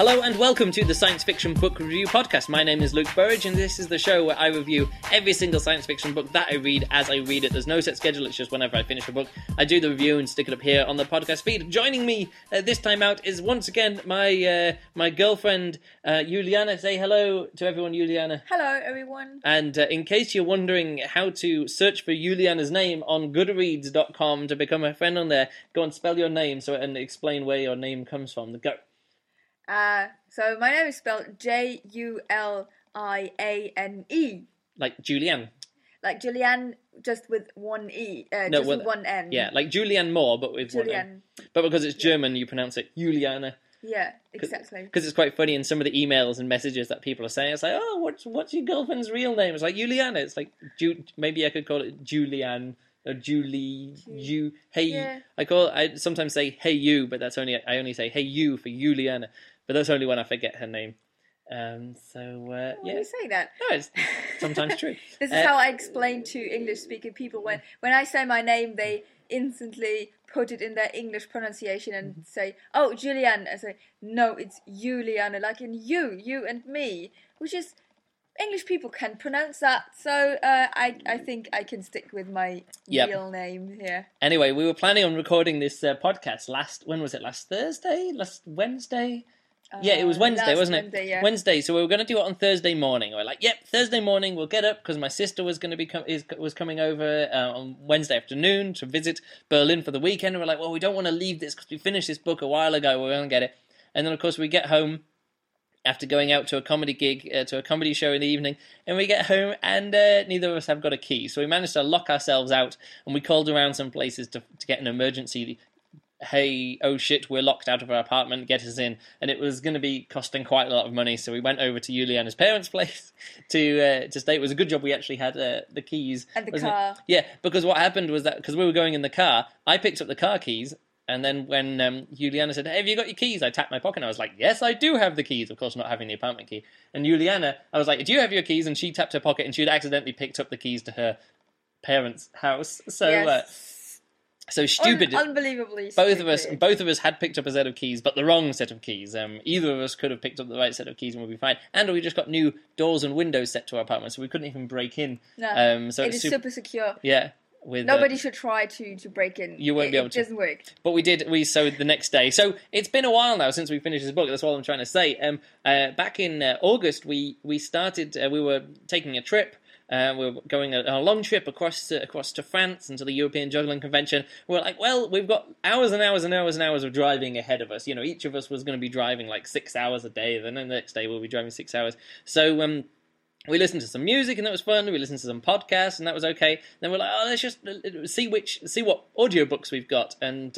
Hello and welcome to the Science Fiction Book Review Podcast. My name is Luke Burridge and this is the show where I review every single science fiction book that I read as I read it. There's no set schedule, it's just whenever I finish a book, I do the review and stick it up here on the podcast feed. Joining me this time out is once again my girlfriend, Juliana. Say hello to everyone, Juliana. Hello, everyone. And in case you're wondering how to search for Juliana's name on Goodreads.com to become a friend on there, go and spell your name and explain where your name comes from. Go. So my name is spelled Juliane. Like Julianne. Like Julianne, just with one E, with one N. Yeah, like Julianne Moore, but with one N. But because it's German, you pronounce it Juliana. Yeah, exactly. Because it's quite funny in some of the emails and messages that people are saying. It's like, oh, what's your girlfriend's real name? It's like Juliana. It's like, maybe I could call it Julianne. Or Julie, you, hey, yeah. I sometimes say hey you, but I only say hey you for Juliana, but that's only when I forget her name. Yeah. You say that? No, it's sometimes true. This is how I explain to English-speaking people when I say my name, they instantly put it in their English pronunciation and say, "Oh, Julianne." I say, "No, it's Juliana," like in you and me, which is. English people can pronounce that, so I think I can stick with my real name here. Anyway, we were planning on recording this podcast last Thursday? Last Wednesday? Yeah, it was Wednesday, wasn't it? Wednesday, yeah. Wednesday, so we were going to do it on Thursday morning. We were like, yep, Thursday morning, we'll get up, because my sister was going to was coming over on Wednesday afternoon to visit Berlin for the weekend, and we're like, well, we don't want to leave this, because we finished this book a while ago, we're going to get it. And then, of course, we get home, after going out to a comedy gig, to a comedy show in the evening, and we get home and neither of us have got a key. So we managed to lock ourselves out, and we called around some places to get an emergency, hey, oh shit, we're locked out of our apartment, get us in. And it was going to be costing quite a lot of money, so we went over to Juliana's parents' place to stay. It was a good job we actually had the keys. And the car. It? Yeah, because what happened was that, because we were going in the car, I picked up the car keys. And then when Juliana said, hey, have you got your keys? I tapped my pocket and I was like, yes, I do have the keys. Of course, not having the apartment key. And Juliana, I was like, do you have your keys? And she tapped her pocket and she'd accidentally picked up the keys to her parents' house. So, yes. So stupid. Unbelievably stupid. Both of us had picked up a set of keys, but the wrong set of keys. Either of us could have picked up the right set of keys and we'd be fine. And we just got new doors and windows set to our apartment, so we couldn't even break in. No, so it is super secure. Yeah. Nobody should try to break in. You won't be able to. It doesn't work. But we did. We sewed the next day. So it's been a while now since we finished this book. That's all I'm trying to say. Back in August, we started. We were taking a trip. We were going on a long trip across to France and to the European Juggling Convention. We were like, well, we've got hours and hours and hours and hours of driving ahead of us. You know, each of us was going to be driving like 6 hours a day. Then the next day we'll be driving 6 hours. So we listened to some music and that was fun. We listened to some podcasts and that was okay. Then we're like, oh, let's just see what audiobooks we've got. And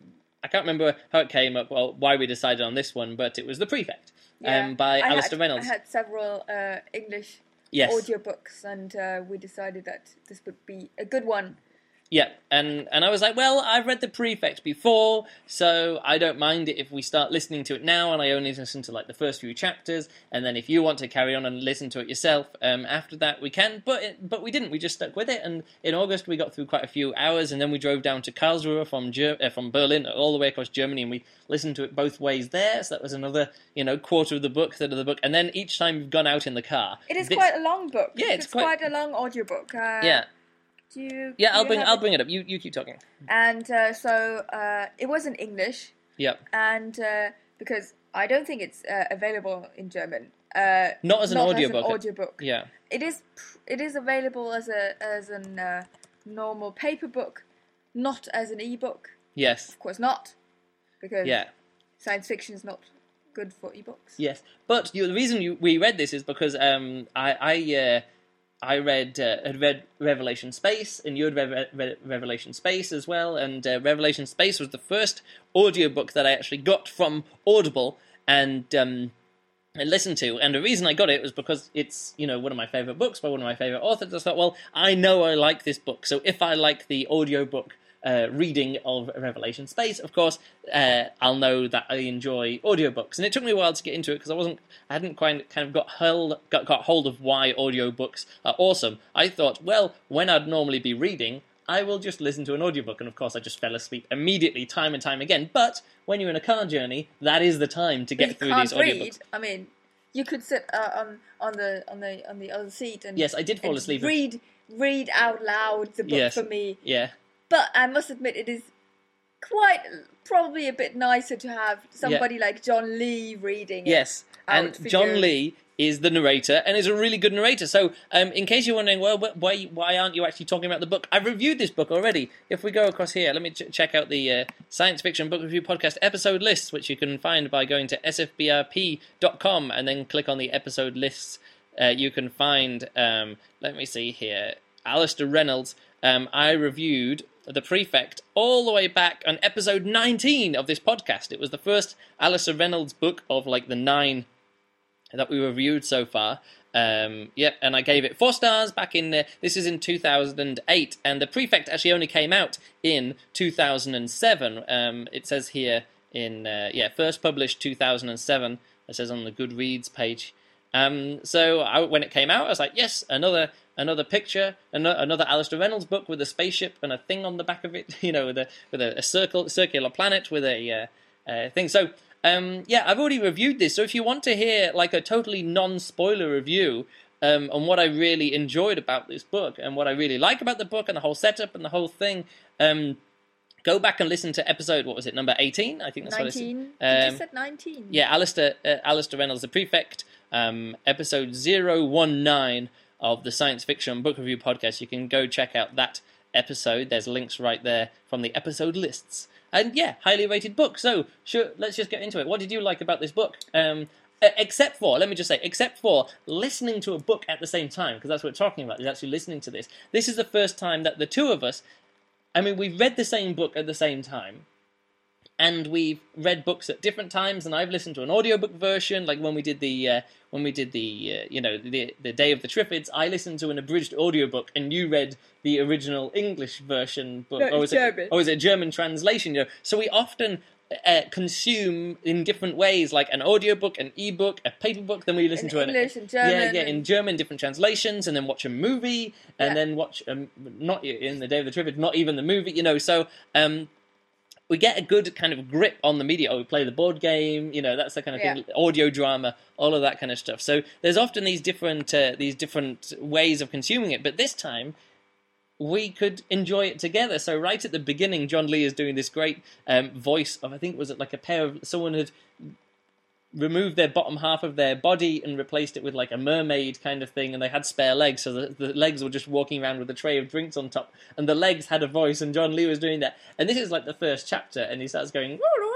I can't remember how it came up, why we decided on this one, but it was The Prefect by Alistair Reynolds. I had several English audiobooks and we decided that this would be a good one. Yeah, and I was like, well, I've read The Prefect before, so I don't mind it if we start listening to it now, and I only listen to, like, the first few chapters, and then if you want to carry on and listen to it yourself, after that we can, but we didn't, we just stuck with it, and in August we got through quite a few hours, and then we drove down to Karlsruhe from Berlin, all the way across Germany, and we listened to it both ways there, so that was another, quarter of the book, third of the book, and then each time we've gone out in the car... It is quite a long book. Yeah, it's quite a long audiobook. Yeah. I'll bring it up. You keep talking. And so it was in English. Yep. And because I don't think it's available in German. Not as an audiobook. Audiobook. Yeah. It is available as a normal paper book, not as an ebook. Yes. Of course not, because science fiction is not good for ebooks. Yes, but the reason we read this is because I had read Revelation Space, and you had read Revelation Space as well, and Revelation Space was the first audiobook that I actually got from Audible and listened to, and the reason I got it was because it's, one of my favourite books by one of my favourite authors. I thought, well, I know I like this book, so if I like the audiobook reading of Revelation Space, of course, I'll know that I enjoy audiobooks. And it took me a while to get into it because I hadn't kind of got hold of why audiobooks are awesome. I thought, well, when I'd normally be reading, I will just listen to an audiobook, and of course I just fell asleep immediately, time and time again. But when you're in a car journey, that is the time to get through these audiobooks. I mean, you could sit on the other seat and yes, I did fall asleep. Read out loud the book for me. Yeah. But I must admit, it is probably a bit nicer to have somebody like John Lee reading it. Yes, and John Lee is the narrator, and is a really good narrator. So, in case you're wondering, well, why aren't you actually talking about the book? I've reviewed this book already. If we go across here, let me check out the Science Fiction Book Review Podcast episode lists, which you can find by going to sfbrp.com and then click on the episode lists. You can find, let me see here, Alastair Reynolds. I reviewed The Prefect all the way back on episode 19 of this podcast. It was the first Alastair Reynolds book of like the 9 that we reviewed so far. And I gave it 4 stars back in, this is in 2008, and The Prefect actually only came out in 2007. It says here first published 2007, it says on the Goodreads page. So when it came out, I was like, yes, another picture, another Alastair Reynolds book with a spaceship and a thing on the back of it, with a circular planet with a thing. So, I've already reviewed this. So if you want to hear like a totally non-spoiler review on what I really enjoyed about this book and what I really like about the book and the whole setup and the whole thing, go back and listen to episode, what was it, number 18? I think that's 19. What it is. You just said 19. Yeah, Alastair Reynolds, The Prefect, episode 019 of the Science Fiction Book Review Podcast. You can go check out that episode. There's links right there from the episode lists. And yeah, highly rated book. So, sure, let's just get into it. What did you like about this book? Except for listening to a book at the same time, because that's what we're talking about, is actually listening to this. This is the first time that the two of us, we've read the same book at the same time, and we've read books at different times, and I've listened to an audiobook version, like when we did the Day of the Triffids, I listened to an abridged audiobook, and you read the original English version book. No, German. Or is it a German translation? So we often consume in different ways, like an audiobook, an ebook, a paper book, then we listen to English and German. in German, different translations, and then watch a movie, and then watch, not in the Day of the Triffids, not even the movie, so... we get a good kind of grip on the media. We play the board game, that's the kind of thing, audio drama, all of that kind of stuff. So there's often these different ways of consuming it, but this time we could enjoy it together. So right at the beginning, John Lee is doing this great voice of, I think, was it like someone had removed their bottom half of their body and replaced it with like a mermaid kind of thing, and they had spare legs, so the legs were just walking around with a tray of drinks on top, and the legs had a voice, and John Lee was doing that. And this is like the first chapter, and he starts going,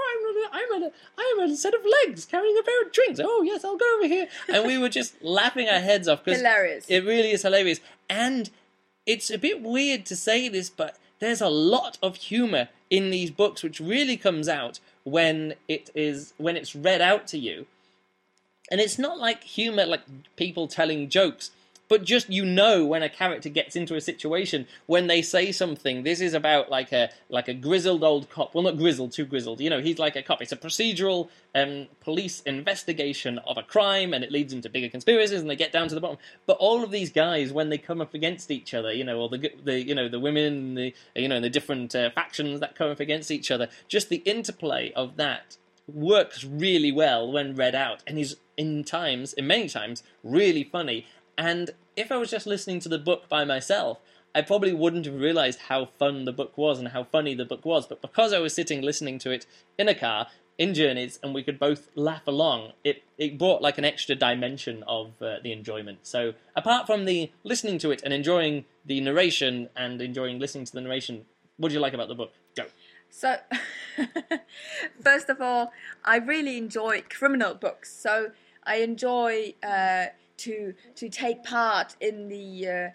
I'm a set of legs carrying a pair of drinks. Oh yes, I'll go over here. And we were just laughing our heads off, because hilarious. It really is hilarious. And it's a bit weird to say this, but there's a lot of humour in these books, which really comes out when it's read out to you. And it's not like humour like people telling jokes, but just when a character gets into a situation, when they say something. This is about like a grizzled old cop. Well, not grizzled, too grizzled. He's like a cop. It's a procedural police investigation of a crime, and it leads into bigger conspiracies, and they get down to the bottom. But all of these guys, when they come up against each other, or the women, the different factions that come up against each other, just the interplay of that works really well when read out, and is in many times really funny. And if I was just listening to the book by myself, I probably wouldn't have realised how fun the book was and how funny the book was. But because I was sitting listening to it in a car, in journeys, and we could both laugh along, it brought like an extra dimension of the enjoyment. So apart from the listening to it and enjoying the narration and enjoying listening to the narration, what do you like about the book? Go. So, first of all, I really enjoy criminal books. So I enjoy... to take part in the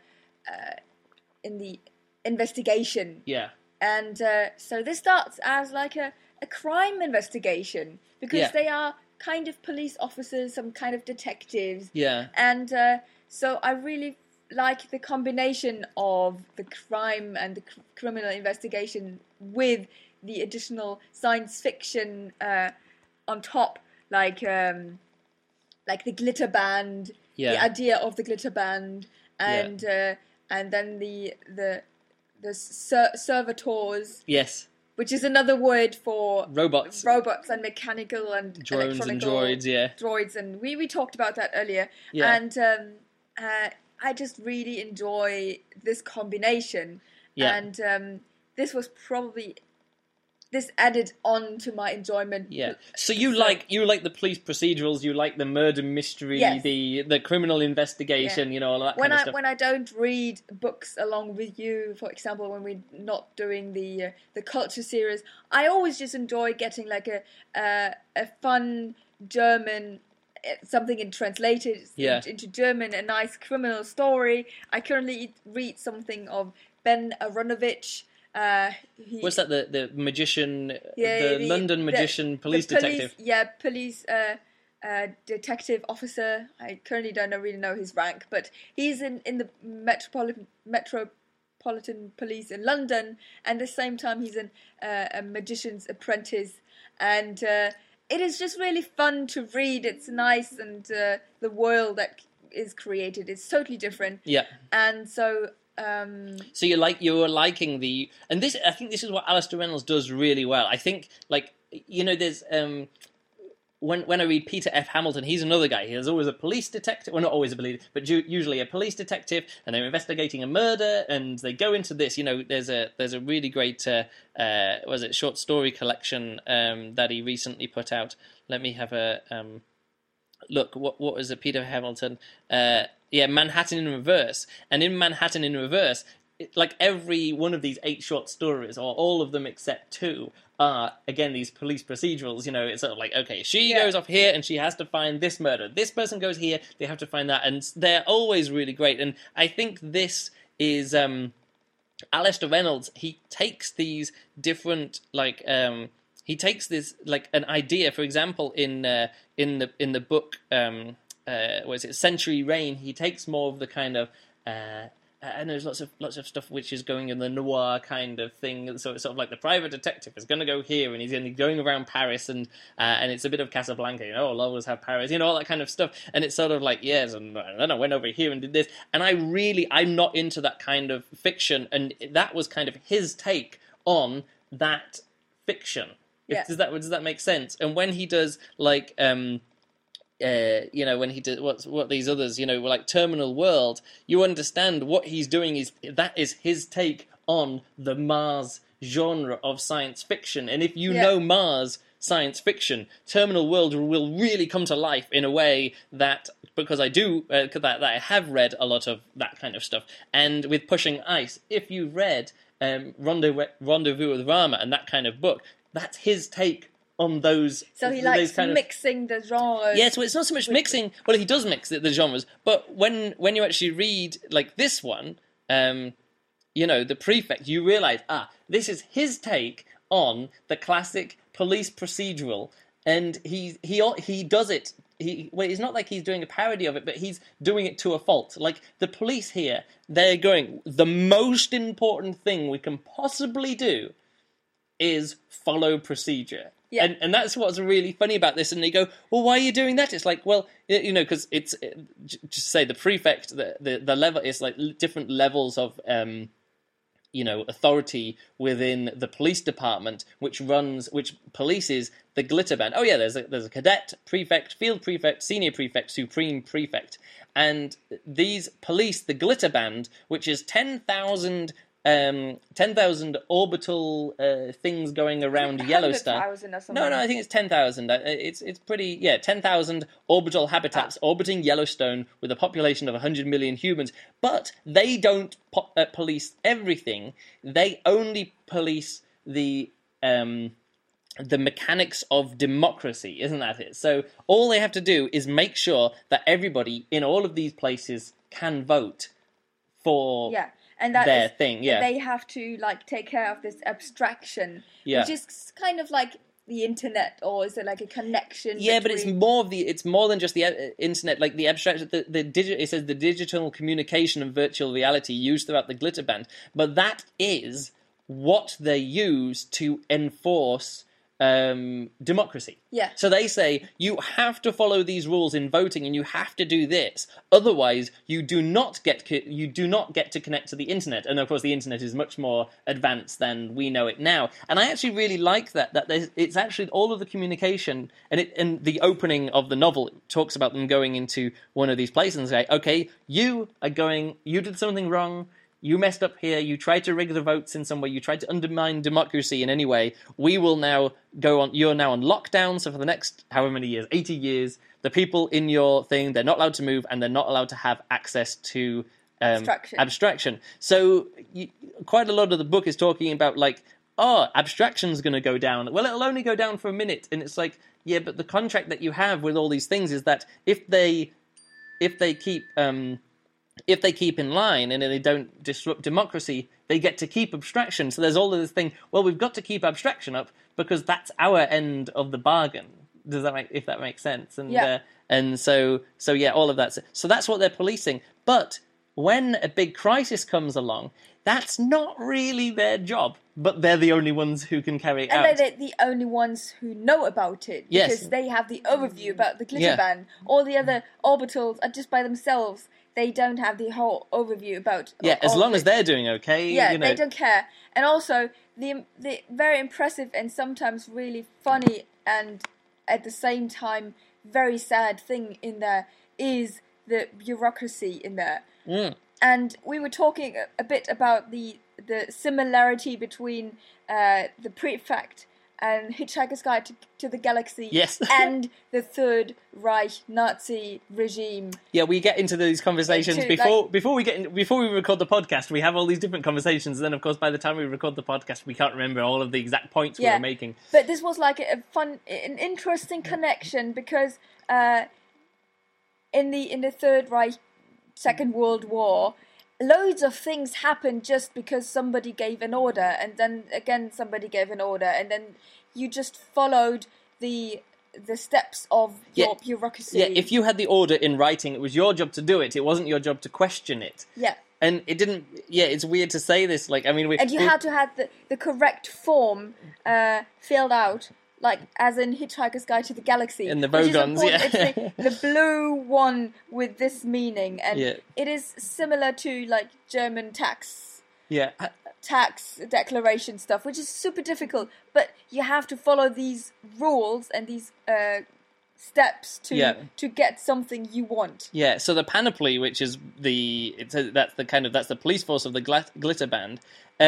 investigation. Yeah. And so this starts as like a crime investigation, because they are kind of police officers, some kind of detectives. Yeah. And so I really like the combination of the crime and the criminal investigation with the additional science fiction on top, like the glitter band, the idea of the glitter band, and then servitors, Yes. which is another word for Robots. and mechanical and Drones and electronical droids, yeah. droids, and we talked about that earlier. Yeah. And I just really enjoy this combination. Yeah. And this was probably this added on to my enjoyment. Yeah. So you like the police procedurals, you like the murder mystery, Yes. the criminal investigation, Yeah. all that When kind of stuff. when I don't read books along with you, for example, when we're not doing the culture series, I always just enjoy getting like a fun German something translated into German, a nice criminal story. I currently read something of Ben Aronovich. What's that? The magician, the London magician, police detective. Police detective officer. I currently don't really know his rank, but he's in the metropolitan police in London, and at the same time he's a magician's apprentice, and it is just really fun to read. It's nice, and the world that is created is totally different. Yeah, and so. So you're liking and this, I think this is what Alistair Reynolds does really well. I think there's when I read Peter F. Hamilton, he's another guy. He's always a police detective. Well, not always a police, but usually a police detective, and they're investigating a murder, and they go into this. There's a really great short story collection that he recently put out. Let me have a look. What was it? Peter Hamilton. Manhattan in Reverse. And in Manhattan in Reverse, like every one of these 8 short stories, or all of them except 2, are, again, these police procedurals. It's sort of like, okay, she goes off here and she has to find this murder. This person goes here, they have to find that. And they're always really great. And I think this is... Alistair Reynolds, he takes these different, he takes this, an idea, for example, in the book... Century Reign, he takes more of the kind of and there's lots of stuff which is going in the noir kind of thing. So it's sort of like the private detective is going to go here, and he's going to be going around Paris, and it's a bit of Casablanca, I'll always have Paris, all that kind of stuff. And it's sort of like, yes, and then I went over here and did this. And I'm not into that kind of fiction, and that was kind of his take on that fiction. Yeah. Does that make sense? And when he does when he did what these others, like Terminal World, you understand what he's doing is his take on the Mars genre of science fiction. And if you know Mars science fiction, Terminal World will really come to life in a way that, because I do, that I have read a lot of that kind of stuff. And with Pushing Ice, if you've read Rendezvous with Rama and that kind of book, that's his take on those. So he likes mixing the genres. Yeah, so it's not so much mixing. Well, he does mix the genres, but when you actually read like this one, the Prefect, you realise, this is his take on the classic police procedural, and he does it. It's not like he's doing a parody of it, but he's doing it to a fault. Like the police here, they're going, the most important thing we can possibly do is follow procedure. Yeah. And that's what's really funny about this. And they go, well, why are you doing that? It's like, well, because it's just say the Prefect, the level is like different levels of authority within the police department, which polices the glitter band. Oh yeah, there's a cadet, prefect, field prefect, senior prefect, supreme prefect, and these police the glitter band, which is 10,000 orbital things going around Yellowstar. No, I think it's 10,000. It's pretty, 10,000 orbital habitats orbiting Yellowstone with a population of 100 million humans. But they don't police everything. They only police the mechanics of democracy, isn't that it? So all they have to do is make sure that everybody in all of these places can vote for... Yeah. And that their thing, they have to take care of this abstraction, which is kind of like the internet, or is it like a connection? Yeah, but it's more than just the internet. Like the abstraction, it says the digital communication and virtual reality used throughout the glitter band, but that is what they use to enforce democracy. Yeah. So they say you have to follow these rules in voting, and you have to do this. Otherwise, you do not get to connect to the internet. And of course, the internet is much more advanced than we know it now. And I actually really like that. It's actually all of the communication, and the opening of the novel talks about them going into one of these places and say, "Okay, you did something wrong. You messed up here, you tried to rig the votes in some way, you tried to undermine democracy in any way, we will now you're now on lockdown, so for the next however many years, 80 years, the people in your thing, they're not allowed to move, and they're not allowed to have access to abstraction. So quite a lot of the book is talking about, like, abstraction's going to go down. Well, it'll only go down for a minute, and it's like, yeah, but the contract that you have with all these things is that if they keep in line and they don't disrupt democracy, they get to keep abstraction. So there's all of this thing, well, we've got to keep abstraction up because that's our end of the bargain. If that makes sense? And so all of that. So that's what they're policing. But when a big crisis comes along, that's not really their job, but they're the only ones who can carry it out. And they're the only ones who know about it, because they have the overview about the glitter band. All the other orbitals are just by themselves. They don't have the whole overview about. As long as they're doing okay. Yeah, they don't care. And also, the very impressive and sometimes really funny and at the same time very sad thing in there is the bureaucracy in there. Mm. And we were talking a bit about the similarity between the Prefect and Hitchhiker's Guide to the Galaxy, yes. and the Third Reich Nazi regime. Yeah, we get into these conversations before we record the podcast. We have all these different conversations, and then of course by the time we record the podcast, we can't remember all of the exact points we were making. But this was like an interesting connection, because in the Third Reich, Second World War, loads of things happened just because somebody gave an order, and then again somebody gave an order, and then you just followed the steps of your bureaucracy. Yeah, if you had the order in writing, it was your job to do it. It wasn't your job to question it. Yeah. And it didn't. Yeah, it's weird to say this. Like, I mean, and you had to have the correct form filled out. Like, as in Hitchhiker's Guide to the Galaxy. And the Vogons, It's the blue one with this meaning. And it is similar to, like, German tax declaration stuff, which is super difficult. But you have to follow these rules and these steps to get something you want. Yeah, so the Panoply, which is that's the police force of the Glitter Band,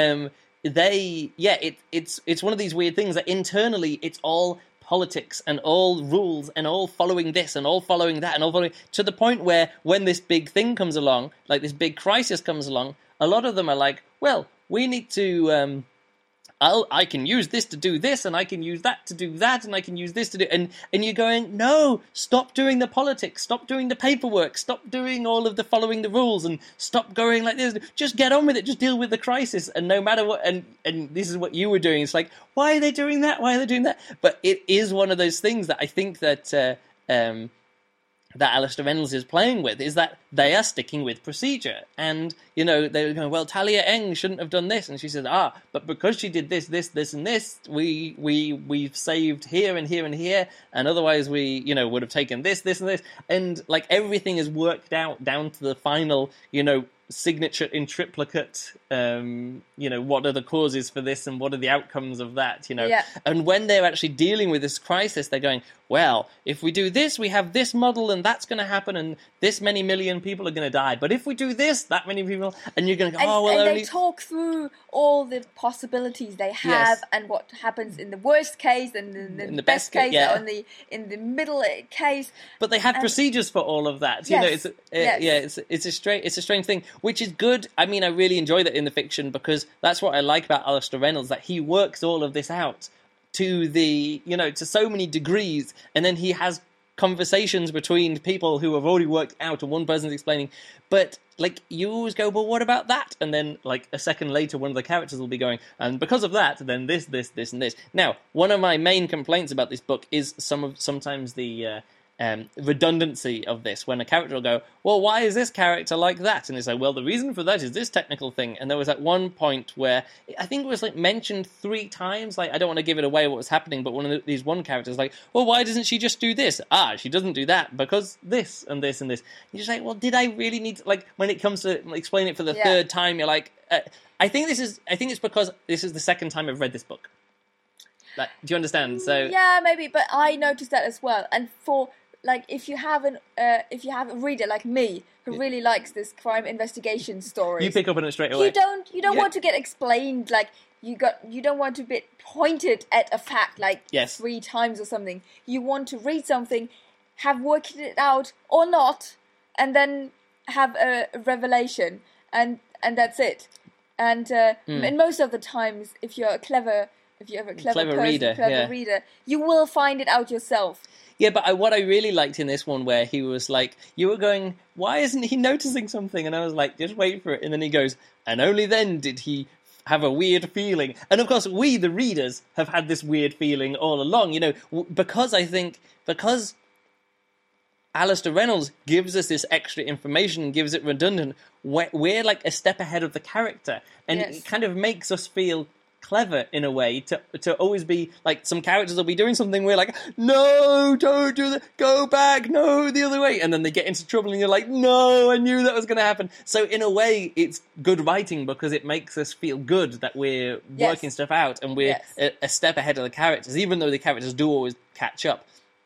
it's one of these weird things that internally it's all politics and all rules and all following this and all following that and all following, to the point where when this big thing comes along, like this big crisis comes along, a lot of them are like, well, we need to I can use this to do this, and I can use that to do that, and I can use this to do... And you're going, no, stop doing the politics, stop doing the paperwork, stop doing all of the following the rules, and stop going like this. Just get on with it, just deal with the crisis, and no matter what... And this is what you were doing. It's like, why are they doing that? Why are they doing that? But it is one of those things that I think that Alastair Reynolds is playing with, is that they are sticking with procedure. And, you know, they're going, well, Talia Eng shouldn't have done this. And she says, but because she did this, and this, we've saved here and here and here, and otherwise we, you know, would have taken this, and this. And, like, everything is worked out down to the final, you know, signature in triplicate, you know, what are the causes for this and what are the outcomes of that, you know. Yeah. And when they're actually dealing with this crisis, they're going, well, if we do this, we have this model and that's going to happen and this many million people are going to die. But if we do this, that many people... And you're going to go, they talk through all the possibilities they have and what happens in the worst case and in the best case or in the middle case. But they have procedures for all of that. You know, it's a strange thing, which is good. I mean, I really enjoy that in the fiction because that's what I like about Alastair Reynolds, that he works all of this out to so many degrees, and then he has conversations between people who have already worked out, and one person's explaining, but like you always go, well, what about that? And then like a second later, one of the characters will be going, and because of that, then this, and this. Now, one of my main complaints about this book is sometimes the redundancy of this, when a character will go, well, why is this character like that? And it's like, well, the reason for that is this technical thing. And there was at one point where I think it was like mentioned 3 times. Like, I don't want to give it away what was happening, but these one characters like, well, why doesn't she just do this? She doesn't do that because this and this and this. You're just like, well, did I really need to, like, when it comes to explain it for the third time, you're like, I think it's because this is the second time I've read this book. Like, do you understand? So yeah, maybe, but I noticed that as well. And for like, if you have a reader like me who really likes this crime investigation story, you pick up on it straight away. You don't want to get explained, like you don't want to be pointed at a fact like 3 times or something. You want to read something, have worked it out or not, and then have a revelation, and that's it. And most of the times, if you have a clever reader, you will find it out yourself. Yeah, but what I really liked in this one, where he was like, you were going, why isn't he noticing something? And I was like, just wait for it. And then he goes, and only then did he have a weird feeling. And of course, we, the readers, have had this weird feeling all along, you know, because Alistair Reynolds gives us this extra information and gives it redundant, we're like a step ahead of the character. And it kind of makes us feel clever in a way to always be like, some characters will be doing something, we're like, no, don't do that, go back, no, the other way, and then they get into trouble and you're like, no, I knew that was going to happen. So in a way, it's good writing because it makes us feel good that we're working stuff out and we're a step ahead of the characters, even though the characters do always catch up.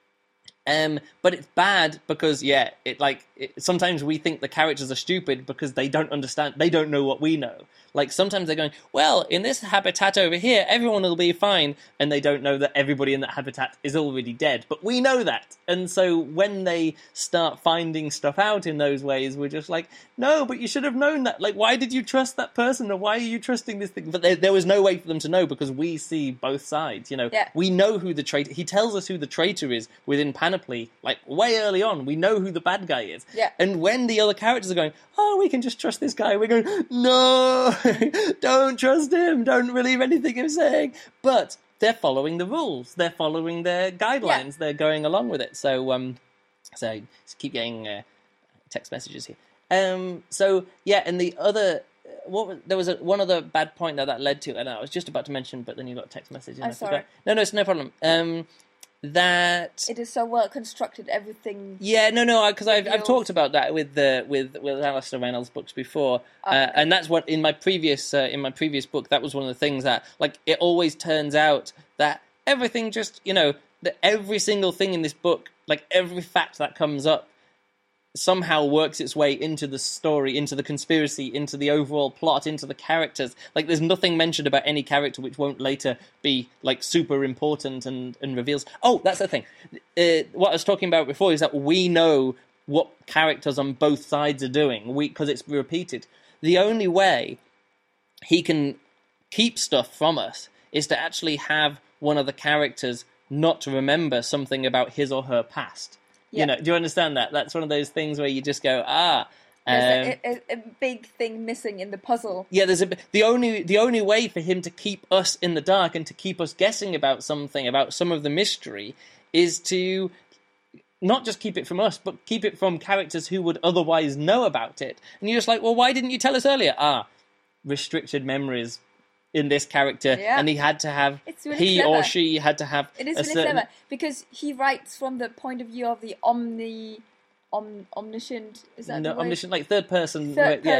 But it's bad because sometimes we think the characters are stupid because they don't understand, they don't know what we know. Like, sometimes they're going, well, in this habitat over here, everyone will be fine, and they don't know that everybody in that habitat is already dead. But we know that. And so when they start finding stuff out in those ways, we're just like, no, but you should have known that. Like, why did you trust that person, or why are you trusting this thing? But there was no way for them to know because we see both sides, you know. Yeah. We know who the traitor... He tells us who the traitor is within Panoply, like, way early on. We know who the bad guy is. Yeah. And when the other characters are going, oh, we can just trust this guy, we're going, no, don't trust him, don't believe anything he's saying. But they're following the rules, they're following their guidelines, they're going along with it. So just keep getting text messages here. And the other... there was one other bad point that led to, and I was just about to mention, but then you got a text message. And I'm sorry. No, it's no problem. That it is so well constructed, everything. Yeah, no, because I've talked about that with Alistair Reynolds' books before, and that's what in my previous book, that was one of the things that, like, it always turns out that everything just, you know, that every single thing in this book, like every fact that comes up, somehow works its way into the story, into the conspiracy, into the overall plot, into the characters. Like, there's nothing mentioned about any character which won't later be, like, super important and reveals... Oh, that's the thing. What I was talking about before is that we know what characters on both sides are doing, because it's repeated. The only way he can keep stuff from us is to actually have one of the characters not remember something about his or her past. Yeah. You know, do you understand that? That's one of those things where you just go, there's a big thing missing in the puzzle. Yeah, the only way for him to keep us in the dark and to keep us guessing about something, about some of the mystery, is to not just keep it from us, but keep it from characters who would otherwise know about it. And you're just like, well, why didn't you tell us earlier? Restricted memories in this character, and he had to have, really clever. Or she had to have. It is really clever because he writes from the point of view of the omniscient. Is that the word? Omniscient, like third person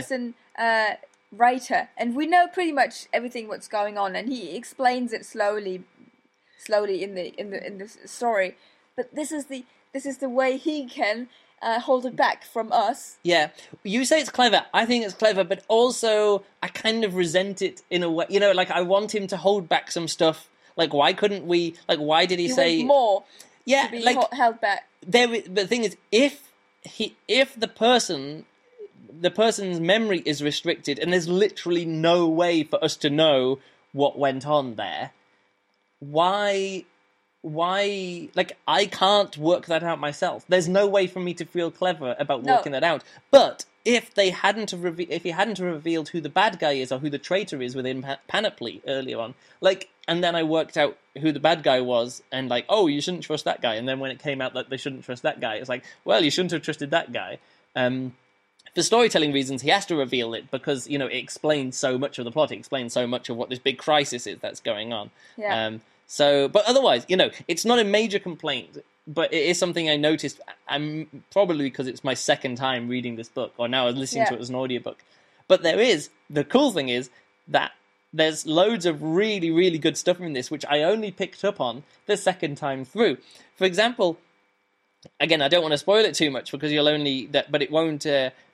writer, and we know pretty much everything what's going on, and he explains it slowly in the story. But this is the way he can hold it back from us. Yeah, you say it's clever. I think it's clever, but also I kind of resent it in a way. You know, like, I want him to hold back some stuff. Like, why couldn't we? Like, why did he say want more? Yeah, to be held back. The thing is, if the person's memory is restricted, and there's literally no way for us to know what went on there, why why, like, I can't work that out myself. There's no way for me to feel clever about working that out. But if he hadn't have revealed who the bad guy is or who the traitor is within Panoply earlier on, like, and then I worked out who the bad guy was, and like, oh, you shouldn't trust that guy. And then when it came out that they shouldn't trust that guy, it's like, well, you shouldn't have trusted that guy. For storytelling reasons, he has to reveal it because, you know, it explains so much of the plot. It explains so much of what this big crisis is that's going on. Yeah. But otherwise, you know, it's not a major complaint, but it is something I noticed. I'm probably because it's my second time reading this book, or now I'm listening to it as an audiobook. But the cool thing is that there's loads of really, really good stuff in this, which I only picked up on the second time through. For example, again, I don't want to spoil it too much because but it won't.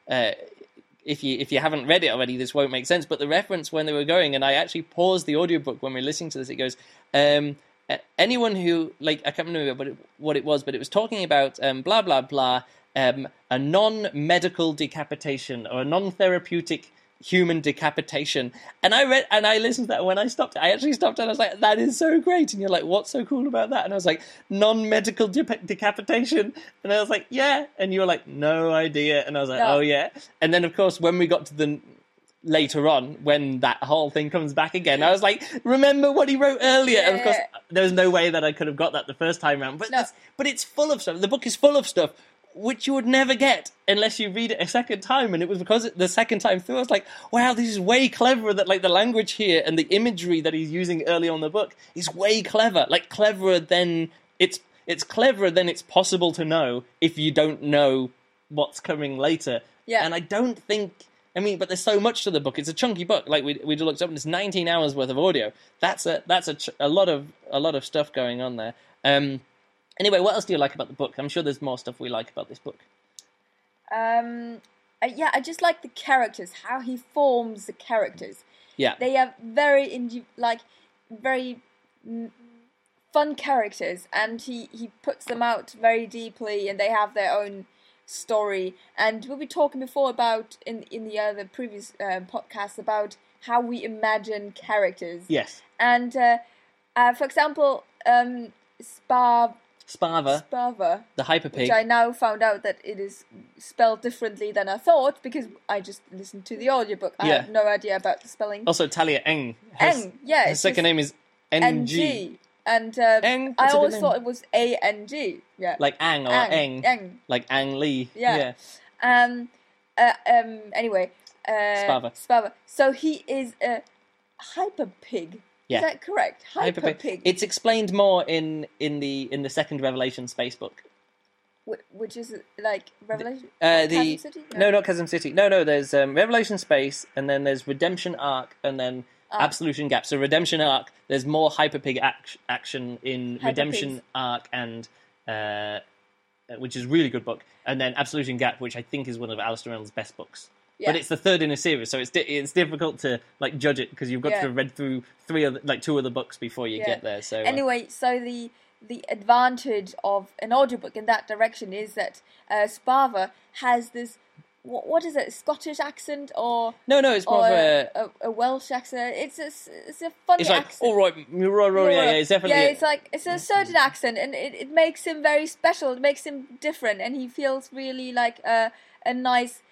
If you haven't read it already, this won't make sense. But the reference when they were going, and I actually paused the audiobook when we were listening to this, it goes, anyone who, like, I can't remember what it was, but it was talking about blah, blah, blah, a non-medical decapitation or a non-therapeutic human decapitation. And I listened to that, and when I stopped, I actually stopped and I was like, that is so great. And you're like, what's so cool about that? And I was like, non-medical decapitation. And I was like, yeah. And you were like, no idea. And I was like, oh yeah. And then of course, when we got to the later on, when that whole thing comes back again, I was like, remember what he wrote earlier. And of course, there's no way that I could have got that the first time around. But it's full of stuff. The book is full of stuff which you would never get unless you read it a second time. And it was because the second time through, I was like, wow, this is way cleverer. That, like, the language here and the imagery that he's using early on in the book is way clever. Like, cleverer than it's cleverer than it's possible to know if you don't know what's coming later. Yeah. And I don't think, I mean, but there's so much to the book. It's a chunky book. Like we looked up, and it's 19 hours worth of audio. That's a lot of stuff going on there. Anyway, what else do you like about the book? I'm sure there's more stuff we like about this book. I just like the characters, how he forms the characters. Yeah. They are very fun characters, and he puts them out very deeply, and they have their own story. And we'll be talking before about in the other previous podcasts about how we imagine characters. Yes. And for example, Spava, the hyper pig. Which I now found out that it is spelled differently than I thought because I just listened to the audiobook. I had no idea about the spelling. Also, Talia Eng. Her second name is NG. And Eng, I always thought it was ANG. Yeah. Like Ang or Eng. Like Ang Lee. Yeah. Anyway. Spava. So he is a hyper pig. Yeah. Is that correct? Hyper pig. It's explained more in the second Revelation Space book. Which is like Revelation? Chasm City? No, not Chasm City. No. There's Revelation Space, and then there's Redemption Arc, and then Absolution Gap. So Redemption Arc, there's more hyper pig action in Redemption Arc, and which is a really good book, and then Absolution Gap, which I think is one of Alistair Reynolds' best books. Yeah. But it's the third in a series, so it's difficult to like judge it because you've got to have read through two other books before you get there. So anyway, so the advantage of an audiobook in that direction is that Spava has this what is it, Scottish accent or no, it's more of a Welsh accent. It's a funny accent. It's like all right, yeah, it's definitely it's a certain accent, and it makes him very special. It makes him different, and he feels really like a nice.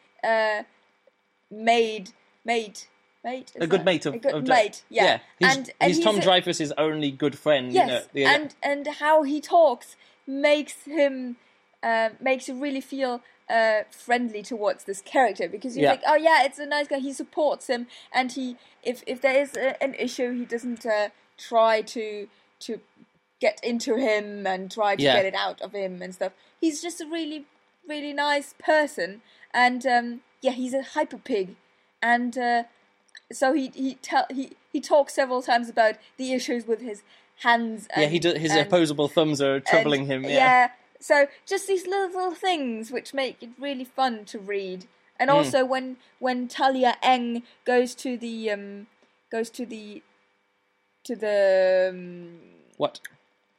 Mate. A good mate. Yeah. He's Tom Dreyfus's only good friend. Yes, you know, and how he talks makes him really feel friendly towards this character because you think, oh yeah, it's a nice guy. He supports him, and if there is an issue, he doesn't try to get into him and try to get it out of him and stuff. He's just a really really nice person, and he's a hyper pig, and so he talks several times about the issues with his hands. And, his opposable thumbs are troubling him. So just these little things which make it really fun to read, and also when Talia Eng goes to the what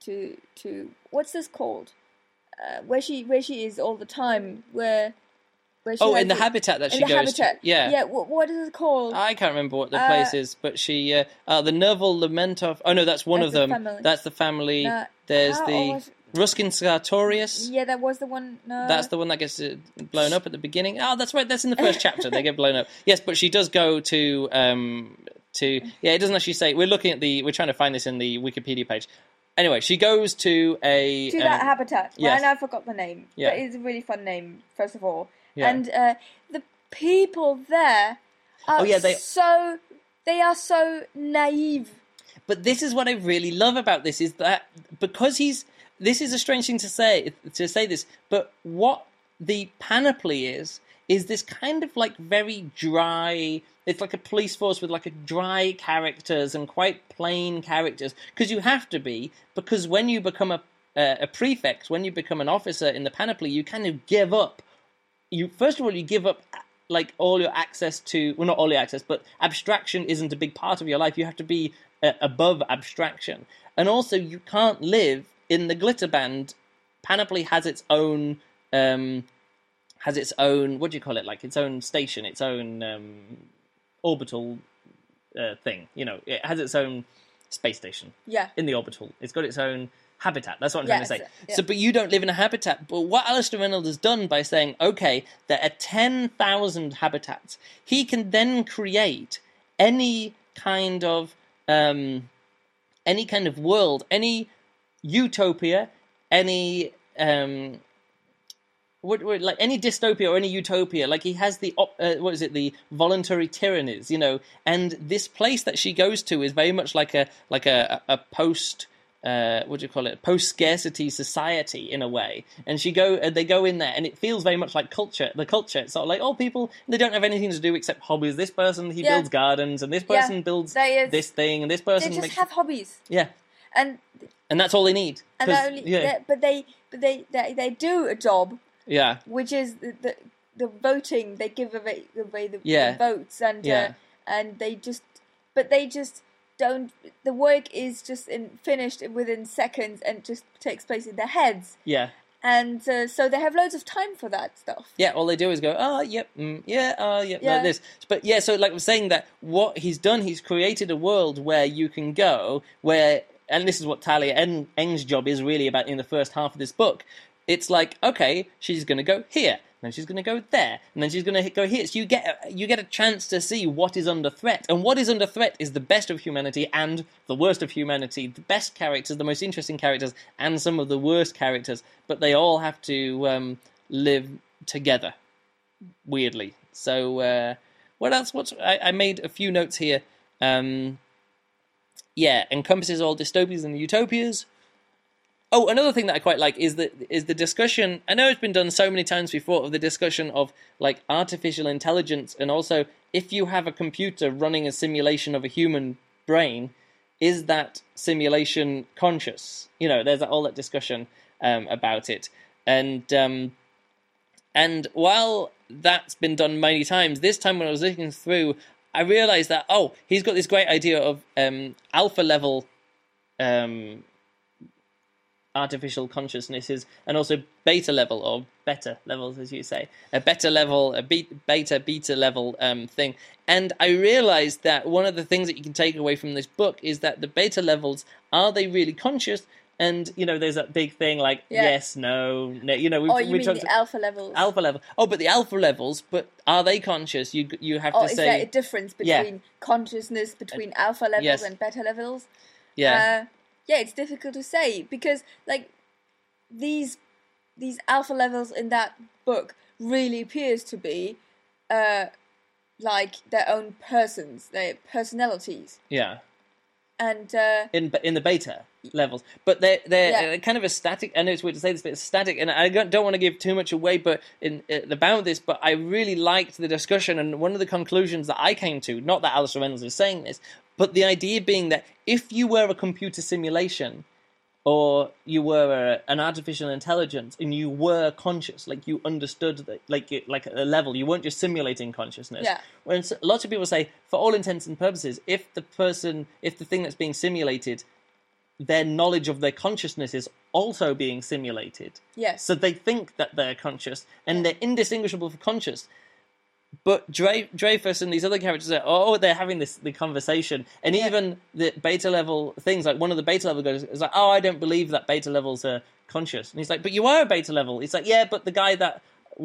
to what's this called? Where she is all the time, where where she Oh, has in the it- habitat that in she the goes habitat. to. Yeah. Yeah. What is it called? I can't remember what the place is, but she, the Nerval Lamentov. Oh no, that's one of That's the them. family. That's the family. No, There's how the was- Ruskin Sartorius. Yeah, that was the one. No. That's the one that gets blown up at the beginning. Oh, that's right. That's in the first chapter. They get blown up. Yes, but she does go to. Yeah, it doesn't actually say. We're looking at the. We're trying to find this in the Wikipedia page. Anyway, she goes to a. to that habitat. yes. And I forgot the name. Yeah. But it's a really fun name, first of all. Yeah. And the people there are Oh, yeah, they are so naive. But this is what I really love about this is that because this is a strange thing to say this, but what the panoply is this kind of like very dry. It's like a police force with like a dry characters and quite plain characters because you have to be because when you become a prefect, when you become an officer in the panoply, you kind of give up. First of all, you give up like all your access to, well, not all your access, but abstraction isn't a big part of your life. You have to be above abstraction. And also, you can't live in the glitter band. Panoply has its own, what do you call it? Like its own station, its own orbital thing. You know, it has its own space station. Yeah. In the orbital. It's got its own habitat. That's what I'm trying to say. Yeah. So, but you don't live in a habitat. But what Alistair Reynolds has done by saying, okay, there are 10,000 habitats, he can then create any kind of world, any utopia, any like any dystopia or any utopia. Like he has the the voluntary tyrannies, you know. And this place that she goes to is very much like a post. What do you call it? Post-scarcity society in a way, and they go in there, and it feels very much like culture. The culture, it's sort of like people they don't have anything to do except hobbies. This person he builds gardens, and this person builds this thing, and this person They just have hobbies. Yeah, and that's all they need. And but they do a job. Yeah, which is the voting. They give away the votes, and they just don't. The work is just finished within seconds and just takes place in their heads. Yeah. And so they have loads of time for that stuff. Yeah, all they do is go, like this. But yeah, so like I was saying that what he's done, he's created a world where you can go, and this is what Talia Eng's job is really about in the first half of this book. It's like, okay, she's going to go here, and then she's going to go there, and then she's going to go here. So you get a chance to see what is under threat. And what is under threat is the best of humanity and the worst of humanity. The best characters, the most interesting characters, and some of the worst characters. But they all have to live together, weirdly. So what else? I made a few notes here. Encompasses all dystopias and utopias. Oh, another thing that I quite like is the discussion. I know it's been done so many times before of the discussion of like artificial intelligence, and also if you have a computer running a simulation of a human brain, is that simulation conscious? You know, there's all that discussion about it, and while that's been done many times, this time when I was looking through, I realized that he's got this great idea of alpha level. Artificial consciousnesses, and also beta level, or better levels, as you say, a beta level, a beta level thing. And I realized that one of the things that you can take away from this book is that the beta levels, are they really conscious? And you know, there's that big thing like yes, no. You know, you mean the alpha levels? Alpha level. Oh, but the alpha levels. But are they conscious? You have to say. Is there a difference between consciousness between alpha levels and beta levels? Yeah. It's difficult to say because like these alpha levels in that book really appears to be like their own persons, their personalities. Yeah. And in the beta levels, but they're kind of a static. I know it's weird to say this, but it's static, and I don't want to give too much away. But about this, but I really liked the discussion, and one of the conclusions that I came to, not that Alistair Reynolds is saying this, but the idea being that if you were a computer simulation, or you were an artificial intelligence, and you were conscious, like you understood that, like at a level, you weren't just simulating consciousness. Yeah. When lots of people say, for all intents and purposes, if the thing that's being simulated their knowledge of their consciousness is also being simulated. Yes. So they think that they're conscious, and they're indistinguishable from conscious. But Dreyfus and these other characters are, they're having the conversation, and even the beta level things, like one of the beta level guys is like, I don't believe that beta levels are conscious, and he's like, but you are a beta level. He's like, yeah, but the guy that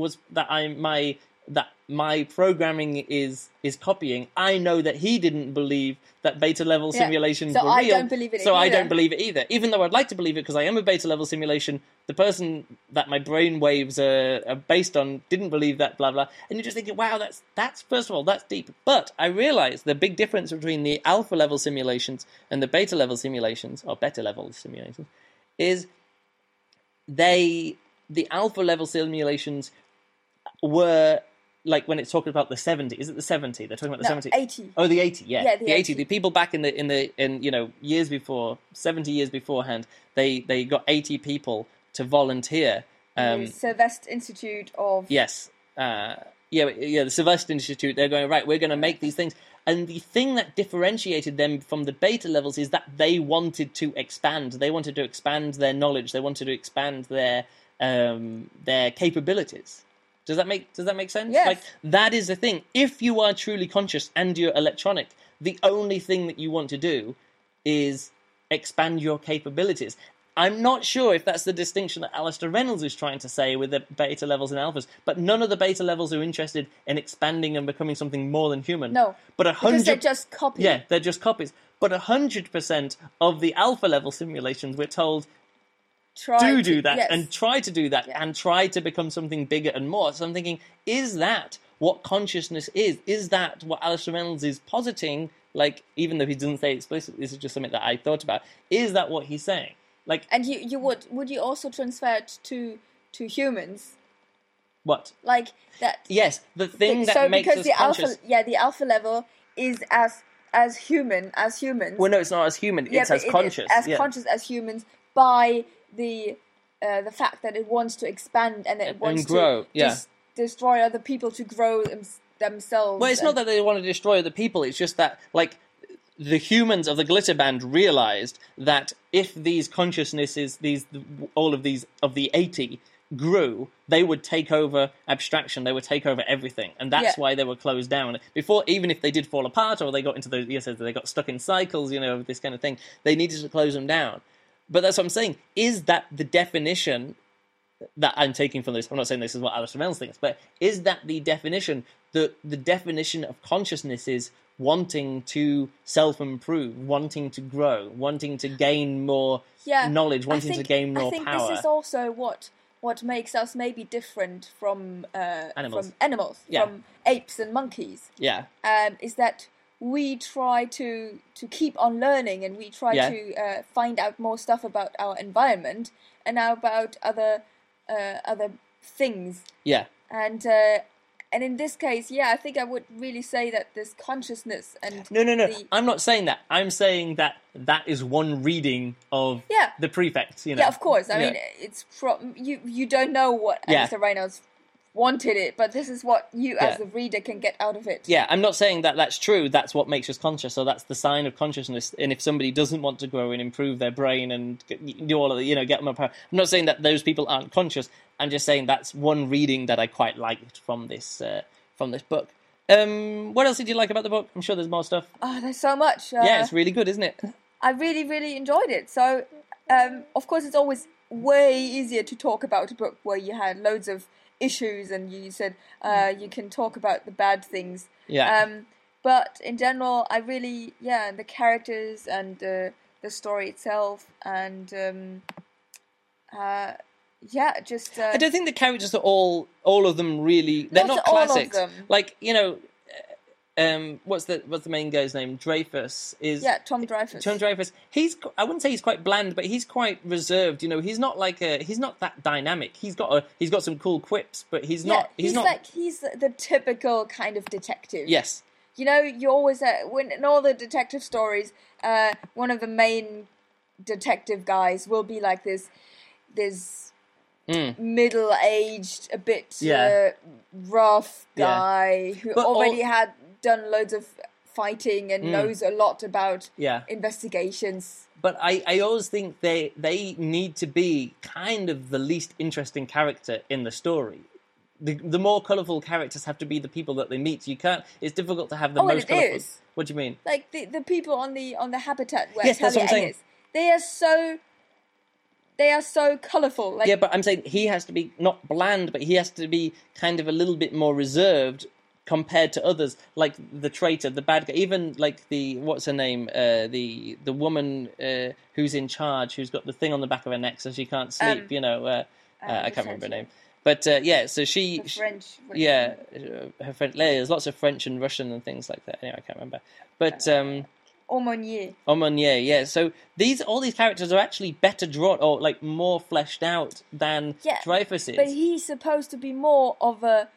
my programming is copying, I know that he didn't believe that beta level simulations were real. I don't believe it so either. I don't believe it either. Even though I'd like to believe it because I am a beta level simulation, the person that my brain waves are based on didn't believe that, blah blah. And you're just thinking, wow, that's first of all, that's deep. But I realized the big difference between the alpha level simulations and the beta level simulations, or beta level simulations, is the alpha level simulations were, like when it's talking about the 70, is it the 70? They're talking about the 70. 80. Oh, the 80, yeah. Yeah, the 80. The people back in years before, 70 years beforehand, they got 80 people to volunteer. The Sylvester Institute of... Yes. The Sylvester Institute, they're going, right, we're going to make these things. And the thing that differentiated them from the beta levels is that they wanted to expand. They wanted to expand their knowledge. They wanted to expand their capabilities. Does that make sense? Yes. Like, that is the thing. If you are truly conscious and you're electronic, the only thing that you want to do is expand your capabilities. I'm not sure if that's the distinction that Alistair Reynolds is trying to say with the beta levels and alphas, but none of the beta levels are interested in expanding and becoming something more than human. No, but because they're just copies. Yeah, they're just copies. But 100% of the alpha level simulations, we're told, do that, yes. and try to do that, and try to become something bigger and more. So I'm thinking, is that what consciousness is? Is that what Alistair Reynolds is positing? Like, even though he doesn't say it explicitly, this is just something that I thought about. Is that what he's saying? Like, and would you also transfer it to humans? What? Like that? Yes, the thing that makes us conscious. The alpha level is as human as humans. Well, no, it's not as human. It's as conscious. Conscious as humans by the fact that it wants to expand and it wants grow, to destroy other people to grow themselves. Well, it's not that they want to destroy other people. It's just that, like, the humans of the Glitter Band realized that if these consciousnesses, all of the 80 grew, they would take over abstraction. They would take over everything, and that's why they were closed down. Before, even if they did fall apart or they got into they got stuck in cycles, this kind of thing, they needed to close them down. But that's what I'm saying. Is that the definition that I'm taking from this? I'm not saying this is what Alistair Reynolds thinks, but is that the definition? The definition of consciousness is wanting to self-improve, wanting to grow, wanting to gain more knowledge, wanting to gain more power. I think this is also what makes us maybe different from animals, from apes and monkeys. Yeah. Is that we try to keep on learning, and we try to find out more stuff about our environment and about other things. Yeah. And in this case, I think I would really say that this consciousness and no, I'm not saying that. I'm saying that is one reading of the prefects. Yeah, of course. I mean, it's from you don't know what Alistair Reynolds wanted it, but this is what you as the reader can get out of it. Yeah, I'm not saying that that's true. That's what makes us conscious. So that's the sign of consciousness. And if somebody doesn't want to grow and improve their brain and do all of get them a power, I'm not saying that those people aren't conscious. I'm just saying that's one reading that I quite liked from this book. What else did you like about the book? I'm sure there's more stuff. Oh, there's so much. It's really good, isn't it? I really, really enjoyed it. So, of course, it's always way easier to talk about a book where you had loads of issues and you said you can talk about the bad things. Yeah. But in general, I really, the characters and the story itself and just. I don't think the characters are all of them really. They're not classics. All of them. Like what's the main guy's name? Dreyfus is. Tom Dreyfus. Tom Dreyfus. I wouldn't say he's quite bland, but he's quite reserved. He's not he's not that dynamic. He's got some cool quips, but he's not. He's the typical kind of detective. Yes. You always when in all the detective stories, one of the main detective guys will be like this middle-aged, a bit rough guy who already had done loads of fighting and knows a lot about investigations. But I always think they need to be kind of the least interesting character in the story. The more colourful characters have to be the people that they meet. You can't. It's difficult to have the most and it colourful. is. What do you mean? Like the people on the habitat where Yes, that's what I'm Talia saying. is, they are so colourful. Like, Yeah, but I'm saying he has to be not bland, but he has to be kind of a little bit more reserved compared to others, like the traitor, the bad guy, even like the what's her name, the woman who's in charge, who's got the thing on the back of her neck so she can't sleep. I can't remember her name, but so she, the French. yeah, her French. There's lots of French and Russian and things like that. Anyway, I can't remember, but. Aumonier. Yeah. So all these characters are actually better drawn or like more fleshed out than Dreyfus is. But he's supposed to be more of a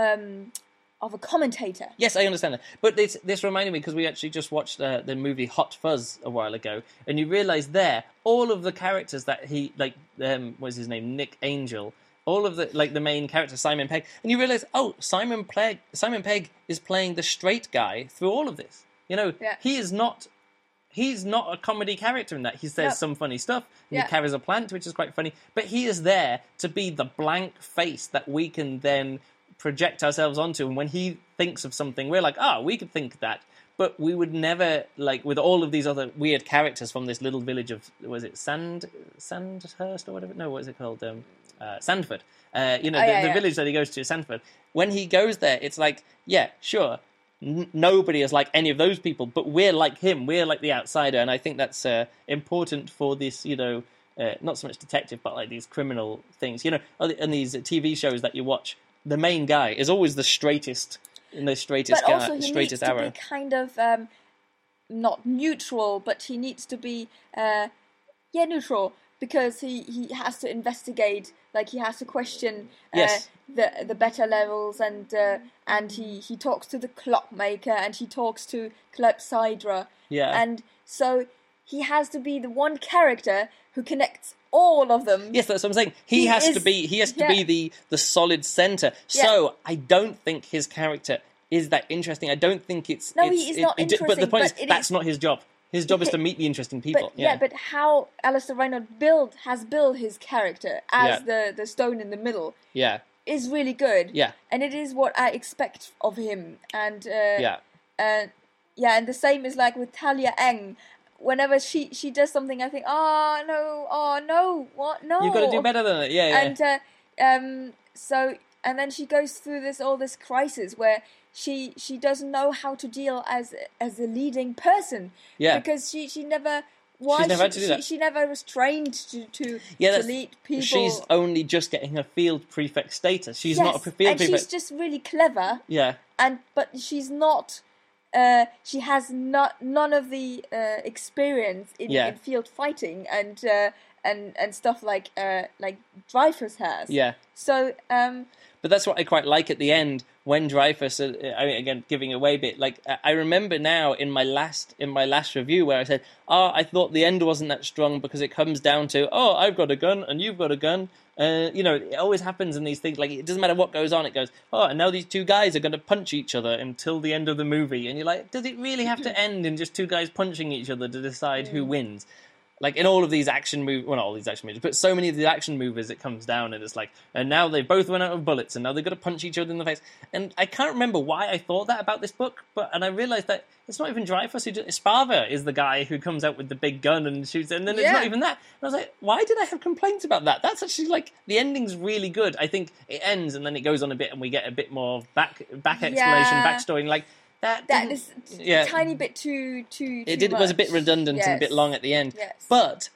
commentator. Yes, I understand that. But this reminded me because we actually just watched the movie Hot Fuzz a while ago, and you realise there all of the characters that he what's his name, Nick Angel. All of the main character, Simon Pegg, and you realise, Simon Pegg is playing the straight guy through all of this. He's not a comedy character in that. He says some funny stuff, and he carries a plant, which is quite funny, but he is there to be the blank face that we can then project ourselves onto, and when he thinks of something, we're like, we could think that, but we would never, like, with all of these other weird characters from this little village of, was it Sandhurst or whatever? No, what is it called? Sandford. The village that he goes to, Sandford. When he goes there, it's like, yeah, sure, nobody is like any of those people, but we're like him. We're like the outsider, and I think that's important for this, not so much detective, but like these criminal things. And these TV shows that you watch, the main guy is always the straightest, but also he needs arrow. to be kind of not neutral, but he needs to be neutral, because he has to investigate, like he has to question the better levels, and he talks to the clockmaker, and he talks to Clepsydra, and so he has to be the one character who connects all of them. Yes, that's what I'm saying. He has to be the solid center. So I don't think his character is that interesting. I don't think it's he's not interesting. But the point is, that's not his job. His job is to meet the interesting people. But how Alistair Reinhold has built his character as the stone in the middle is really good. Yeah. And it is what I expect of him. And and the same is like with Talia Eng. Whenever she does something, I think, no, what? No. You've got to do better than it. Yeah. And and then she goes through all this crisis where she doesn't know how to deal as a leading person. Yeah. Because she never. Why she's never had to do that. She never was trained to lead people. She's only just getting her field prefect status. She's not a field prefect. And she's just really clever. Yeah. But she's not. She has none of the experience in field fighting and stuff like Dreyfus has. Yeah. So. But that's what I quite like at the end when Dreyfus. Again, giving away a bit. Like I remember now in my last review where I said, I thought the end wasn't that strong because it comes down to, I've got a gun and you've got a gun. It always happens in these things. Like, it doesn't matter what goes on. It goes, and now these two guys are going to punch each other until the end of the movie. And you're like, does it really have to end in just two guys punching each other to decide who wins? Like, in all of these action movies, well, not all these action movies, but so many of the action movies, it comes down and it's like, and now they both run out of bullets and now they've got to punch each other in the face. And I can't remember why I thought that about this book, and I realised that it's not even Dreyfus Sparva is the guy who comes out with the big gun and shoots, and then it's not even that. And I was like, why did I have complaints about that? That's actually, like, the ending's really good. I think it ends and then it goes on a bit and we get a bit more back explanation, backstory, and like, that is a tiny bit too it was a bit redundant and a bit long at the end. Yes. But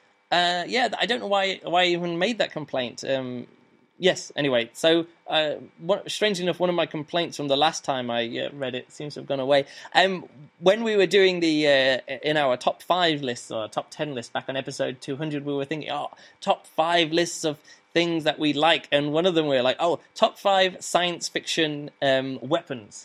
I don't know why I even made that complaint. Anyway, so strangely enough, one of my complaints from the last time I read it seems to have gone away. When we were doing the in our top 5 lists or top 10 list back on episode 200, we were thinking, top 5 lists of things that we like, and one of them we were like, top 5 science fiction weapons.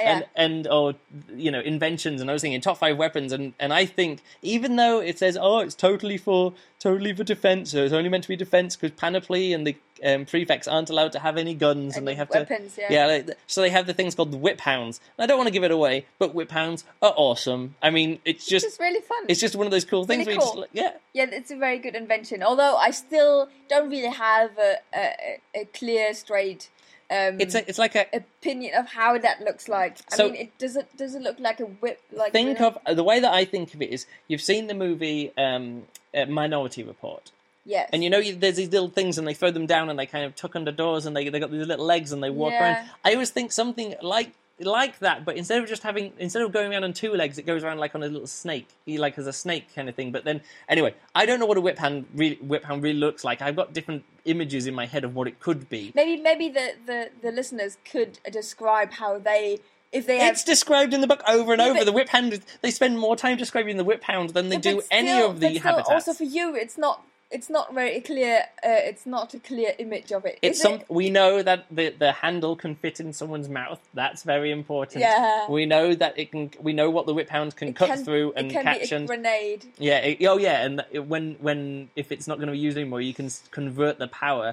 Or inventions, and I was thinking top 5 weapons, and I think even though it says it's totally for defense, so it's only meant to be defense because panoply and the prefects aren't allowed to have any guns, and they have weapons, to so they have the things called the whip hounds. And I don't want to give it away, but whip hounds are awesome. I mean, it's just really fun. It's just one of those cool things. Really where cool. Yeah, it's a very good invention. Although I still don't really have a clear, straight. It's like a opinion of how that looks like. I mean, does it look like a whip? Like think of the way that I think of it is you've seen the movie Minority Report. Yes. And there's these little things, and they throw them down, and they kind of tuck under doors, and they got these little legs, and they walk around. I always think something like that, but instead of going around on two legs, it goes around like on a little snake, like as a snake kind of thing. But then, anyway, I don't know what a whip hound really looks like. I've got different images in my head of what it could be. Maybe the listeners could describe how they. It's described in the book over and over. The whip hound, they spend more time describing the whip hound than they do any of the habitats. Also, for you, it's not very clear. It's not a clear image of it. We know that the handle can fit in someone's mouth. That's very important. Yeah. We know that it can. We know what the whip hound can cut through and catch. It can be a grenade. Yeah. And when if it's not going to be used anymore, you can convert the power.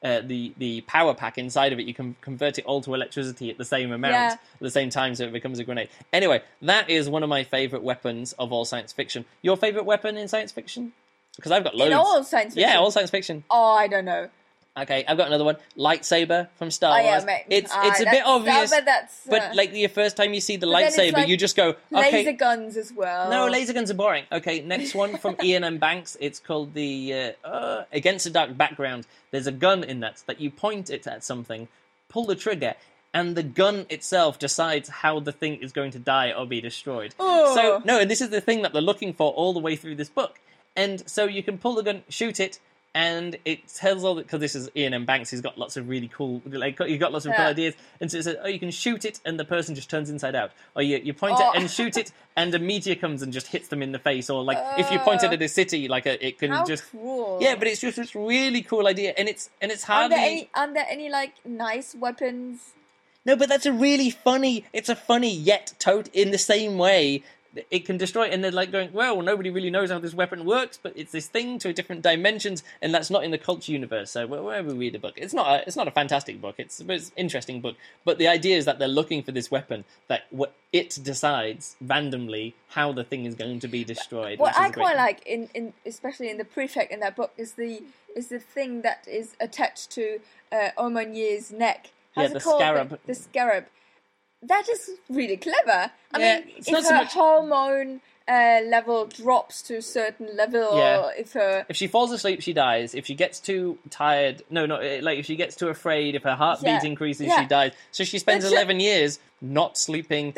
The power pack inside of it, you can convert it all to electricity at the same amount, at the same time, so it becomes a grenade. Anyway, that is one of my favourite weapons of all science fiction. Your favourite weapon in science fiction? Because I've got loads. In all science fiction? Yeah, all science fiction. Oh, I don't know. Okay, I've got another one. Lightsaber from Star Wars. Mate. It's a bit obvious, but like the first time you see the lightsaber, like you just go, okay. Laser guns as well. No, laser guns are boring. Okay, next one from Ian M. Banks. It's called the Against a Dark Background. There's a gun in that you point it at something, pull the trigger, and the gun itself decides how the thing is going to die or be destroyed. Oh. So, no, and this is the thing that they're looking for all the way through this book. And so you can pull the gun, shoot it, and it tells all because this is Ian M. Banks, he's got lots of really cool, he's got lots of cool ideas, and so it says, you can shoot it, and the person just turns inside out, or you point it and shoot it, and a meteor comes and just hits them in the face, or if you point it at a city, it can cruel. Yeah, but it's just this really cool idea, and it's hardly. Aren't there any nice weapons? No, but that's it's a funny yet in the same way. It can destroy it, and they're like going, well, nobody really knows how this weapon works, but it's this thing to different dimensions, and that's not in the culture universe. So wherever we read a book, it's not a fantastic book. It's an interesting book, but the idea is that they're looking for this weapon that it decides randomly how the thing is going to be destroyed. What I quite like, in especially in the prefect in that book, is the thing that is attached to Aumônier's neck. How's it called? Scarab. The scarab. That is really clever. I mean, it's if not her so much hormone level drops to a certain level, or if she falls asleep, she dies. If she gets too tired, if she gets too afraid, if her heartbeat increases, she dies. So she spends 11 years not sleeping.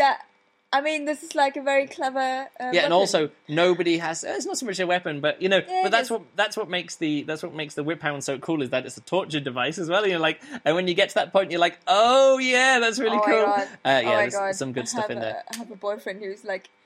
This is like a very clever weapon. And also nobody has. It's not so much a weapon, but but that's what makes the whip hound so cool, is that it's a torture device as well. And when you get to that point, you're like, oh yeah, that's really cool. There's some good stuff in there. I have a boyfriend who's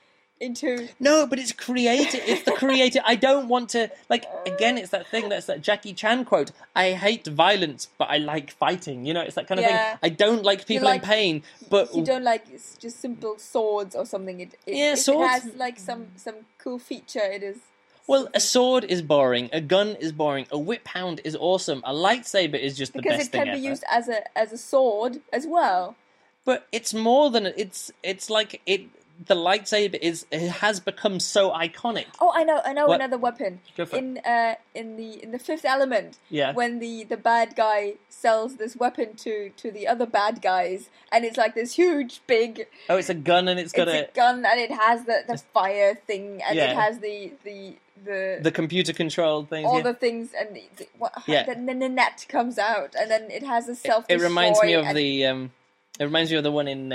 into. No, but it's creative. It's the creative. I don't want to again. It's that thing. That's that Jackie Chan quote. I hate violence, but I like fighting. It's that kind of thing. I don't like people in pain, but you don't like just simple swords or something. Swords. It has some cool feature. It is. Well, a sword is boring. A gun is boring. A whip hound is awesome. A lightsaber is just the best thing ever. Because it can be used as a sword as well. But it's more than it's like it. The lightsaber has become so iconic. Oh, I know another weapon. Go for in the Fifth Element. Yeah. When the bad guy sells this weapon to the other bad guys, and it's like this huge big. Oh, it's a gun, and it's a gun, and it has the fire thing, and it has the computer controlled things. All the things, and then the net comes out, and then it has a self. It reminds me of the. It reminds me of the one in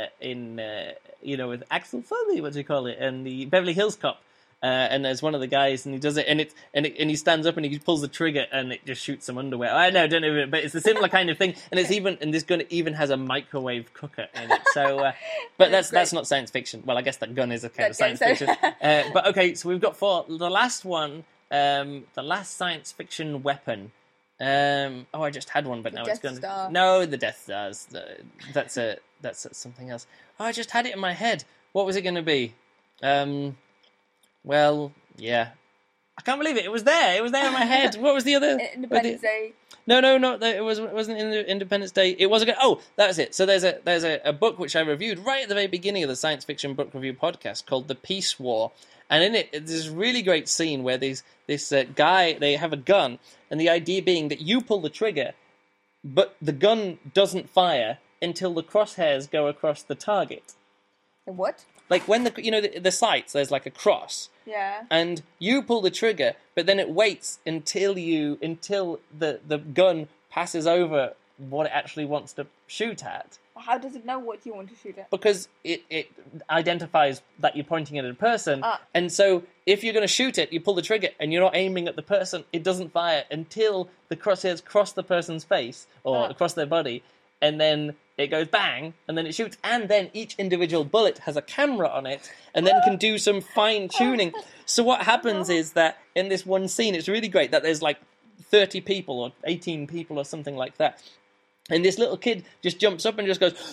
with Axel Foley, what do you call it, and the Beverly Hills Cop, and there's one of the guys, and he does it, and he stands up and he pulls the trigger, and it just shoots some underwear. I know, don't know, but it's a similar kind of thing, and this gun even has a microwave cooker in it. So, but that's not science fiction. Well, I guess that gun is a kind of science fiction. But okay, so we've got the last one, the last science fiction weapon. I just had one, but now it's gone. No, the Death Stars. That's something else. Oh, I just had it in my head. What was it going to be? Well, yeah. I can't believe it. It was there. It was there in my head. What was the other? Independence Day. No, it wasn't in Independence Day. It was that's it. So there's a book which I reviewed right at the very beginning of the Science Fiction Book Review podcast called The Peace War, and in it, there's this really great scene where this guy, they have a gun, and the idea being that you pull the trigger, but the gun doesn't fire until the crosshairs go across the target. What? Like when the sights, there's like a cross. Yeah. And you pull the trigger, but then it waits until the gun passes over what it actually wants to shoot at. How does it know what you want to shoot at? Because it identifies that you're pointing it at a person, and so if you're going to shoot it, you pull the trigger, and you're not aiming at the person. It doesn't fire until the crosshairs cross the person's face or across their body, and then it goes bang, and then it shoots, and then each individual bullet has a camera on it, and then can do some fine-tuning. So what happens is that in this one scene, it's really great that there's like 30 people or 18 people or something like that, and this little kid just jumps up and just goes,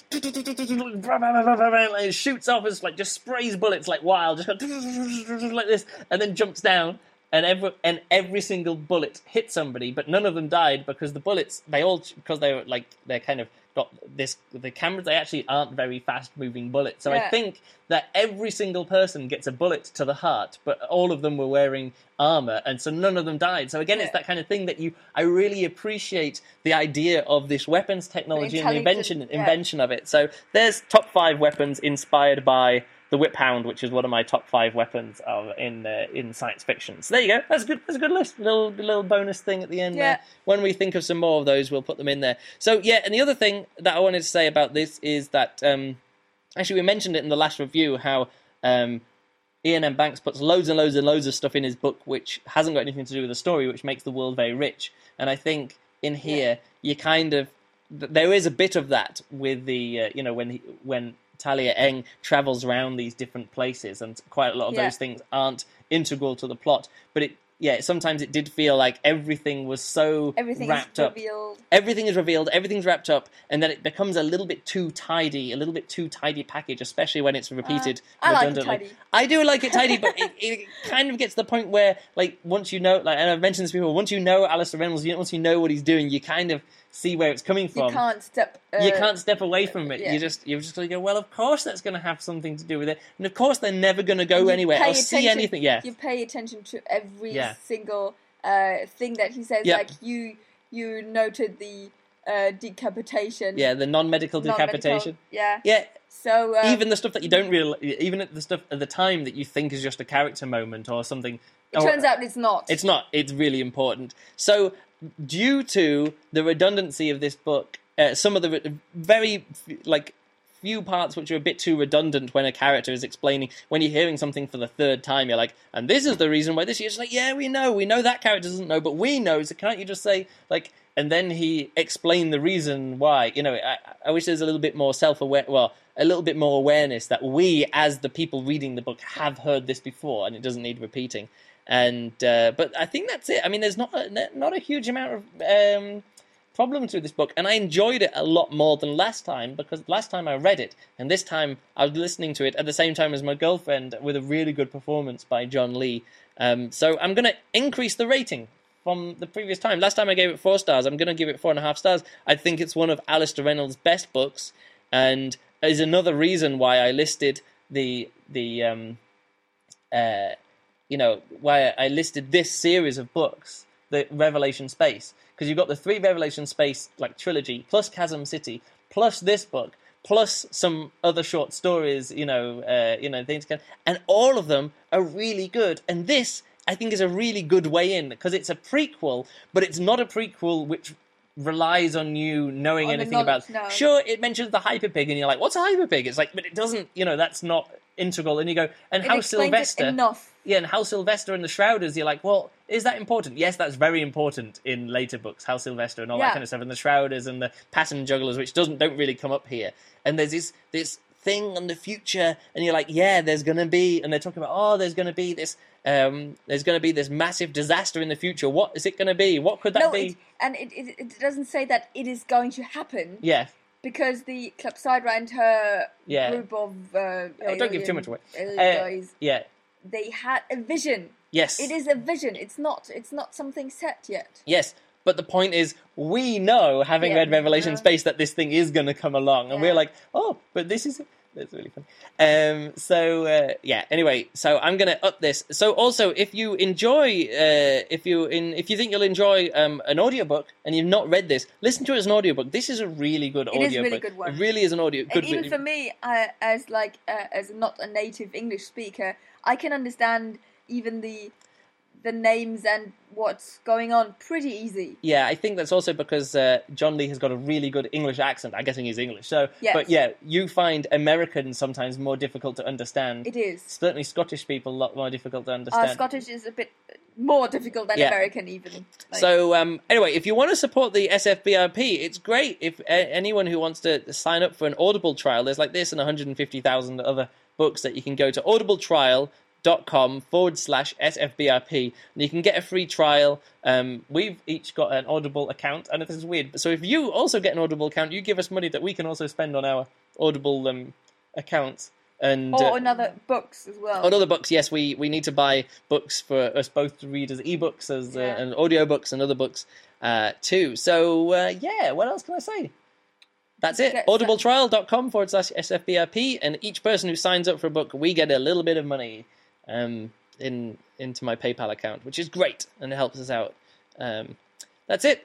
and shoots off, and like just sprays bullets like wild, just goes like this, and then jumps down. And every single bullet hit somebody, but none of them died because the bullets, they're kind of got the cameras, they actually aren't very fast moving bullets. So I think that every single person gets a bullet to the heart, but all of them were wearing armor, and so none of them died. So again, it's that kind of thing that I really appreciate the idea of this weapons technology and the invention of it. So there's top 5 weapons inspired by the Whip Hound, which is one of my top 5 weapons in science fiction. So there you go. That's a good list. Little bonus thing at the end there. When we think of some more of those, we'll put them in there. So yeah, and the other thing that I wanted to say about this is that actually we mentioned it in the last review how Ian M. Banks puts loads and loads and loads of stuff in his book which hasn't got anything to do with the story, which makes the world very rich. And I think in here you kind of there is a bit of that with the when Talia Eng travels around these different places, and quite a lot of those things aren't integral to the plot. But sometimes it did feel like everything was so wrapped up. Everything is revealed, everything's wrapped up, and then it becomes a little bit too tidy package, especially when it's repeated redundantly. I like it tidy. I do like it tidy, but it kind of gets to the point where, like, once you know, like, and I've mentioned this before, once you know Alistair Reynolds, once you know what he's doing, you kind of see where it's coming from. You can't step away from it. You're just going to go, well, of course that's going to have something to do with it, and of course they're never going to go anywhere or see anything. You pay attention to every single thing that he says. Like you noted the decapitation. Yeah, the non-medical decapitation. Yeah. So even the stuff that you don't even the stuff at the time that you think is just a character moment or something. It turns out it's not. It's not. It's really important. So, due to the redundancy of this book, some of the very few parts which are a bit too redundant when a character is explaining, when you're hearing something for the third time, you're like, and this is the reason why this. You're just like, yeah, we know that character doesn't know, but we know. So can't you just say like? And then he explained the reason why. I wish there's a little bit more a little bit more awareness that we, as the people reading the book, have heard this before, and it doesn't need repeating. And but I think that's it. I mean, there's not a huge amount of problems with this book, and I enjoyed it a lot more than last time, because last time I read it, and this time I was listening to it at the same time as my girlfriend with a really good performance by John Lee. So I'm going to increase the rating from the previous time. Last time I gave it 4 stars. I'm going to give it 4.5 stars. I think it's one of Alistair Reynolds' best books, and is another reason why I listed why I listed this series of books, the Revelation Space, because you've got the 3 Revelation Space trilogy, plus Chasm City, plus this book, plus some other short stories, things, and all of them are really good. And this, I think, is a really good way in, because it's a prequel, but it's not a prequel which relies on you knowing anything about. No. Sure, it mentions the hyperpig, and you're like, "What's a hyperpig?" It's like, but it doesn't. That's not integral. And you go, and how Sylvester? Enough. Yeah, and Hal Sylvester and the Shrouders. You're like, well, is that important? Yes, that's very important in later books. Hal Sylvester and all that kind of stuff, and the Shrouders and the Pattern Jugglers, which don't really come up here. And there's this thing on the future, and you're like, yeah, there's going to be, and they're talking about, there's going to be this massive disaster in the future. What is it going to be? What could that be? It doesn't say that it is going to happen. Yeah. Because the Clepsydra and her group of don't give too much away. Guys, Yeah. they had a vision Yes. It is a vision. It's not something set yet. Yes. But the point is, we know, having read Revelation Space, that this thing is going to come along. And we're like, oh, but this is... That's really fun. Anyway, so I'm going to up this. So also, if you enjoy, if you think you'll enjoy an audiobook and you've not read this, listen to it as an audiobook. This is a really good audiobook. It is a really good one. It really is an audio. Good. And even for me, as not a native English speaker, I can understand even the names and what's going on pretty easy. Yeah, I think that's also because John Lee has got a really good English accent. I'm guessing he's English. So, yes. But yeah, you find Americans sometimes more difficult to understand. It is. Certainly Scottish people a lot more difficult to understand. Scottish is a bit more difficult than American even. So anyway, if you want to support the SFBRP, it's great. If anyone who wants to sign up for an Audible trial, there's like this and 150,000 other books that you can go to audibletrial.com/SFBRP, and you can get a free trial. We've each got an Audible account, and this is weird. So if you also get an Audible account, you give us money that we can also spend on our Audible accounts. And or on other books as well. On other books, yes, we need to buy books for us both to read as ebooks, and audiobooks and other books too. So what else can I say? That's it. audibletrial.com/SFBRP, and each person who signs up for a book, we get a little bit of money into my PayPal account, which is great, and it helps us out. That's it.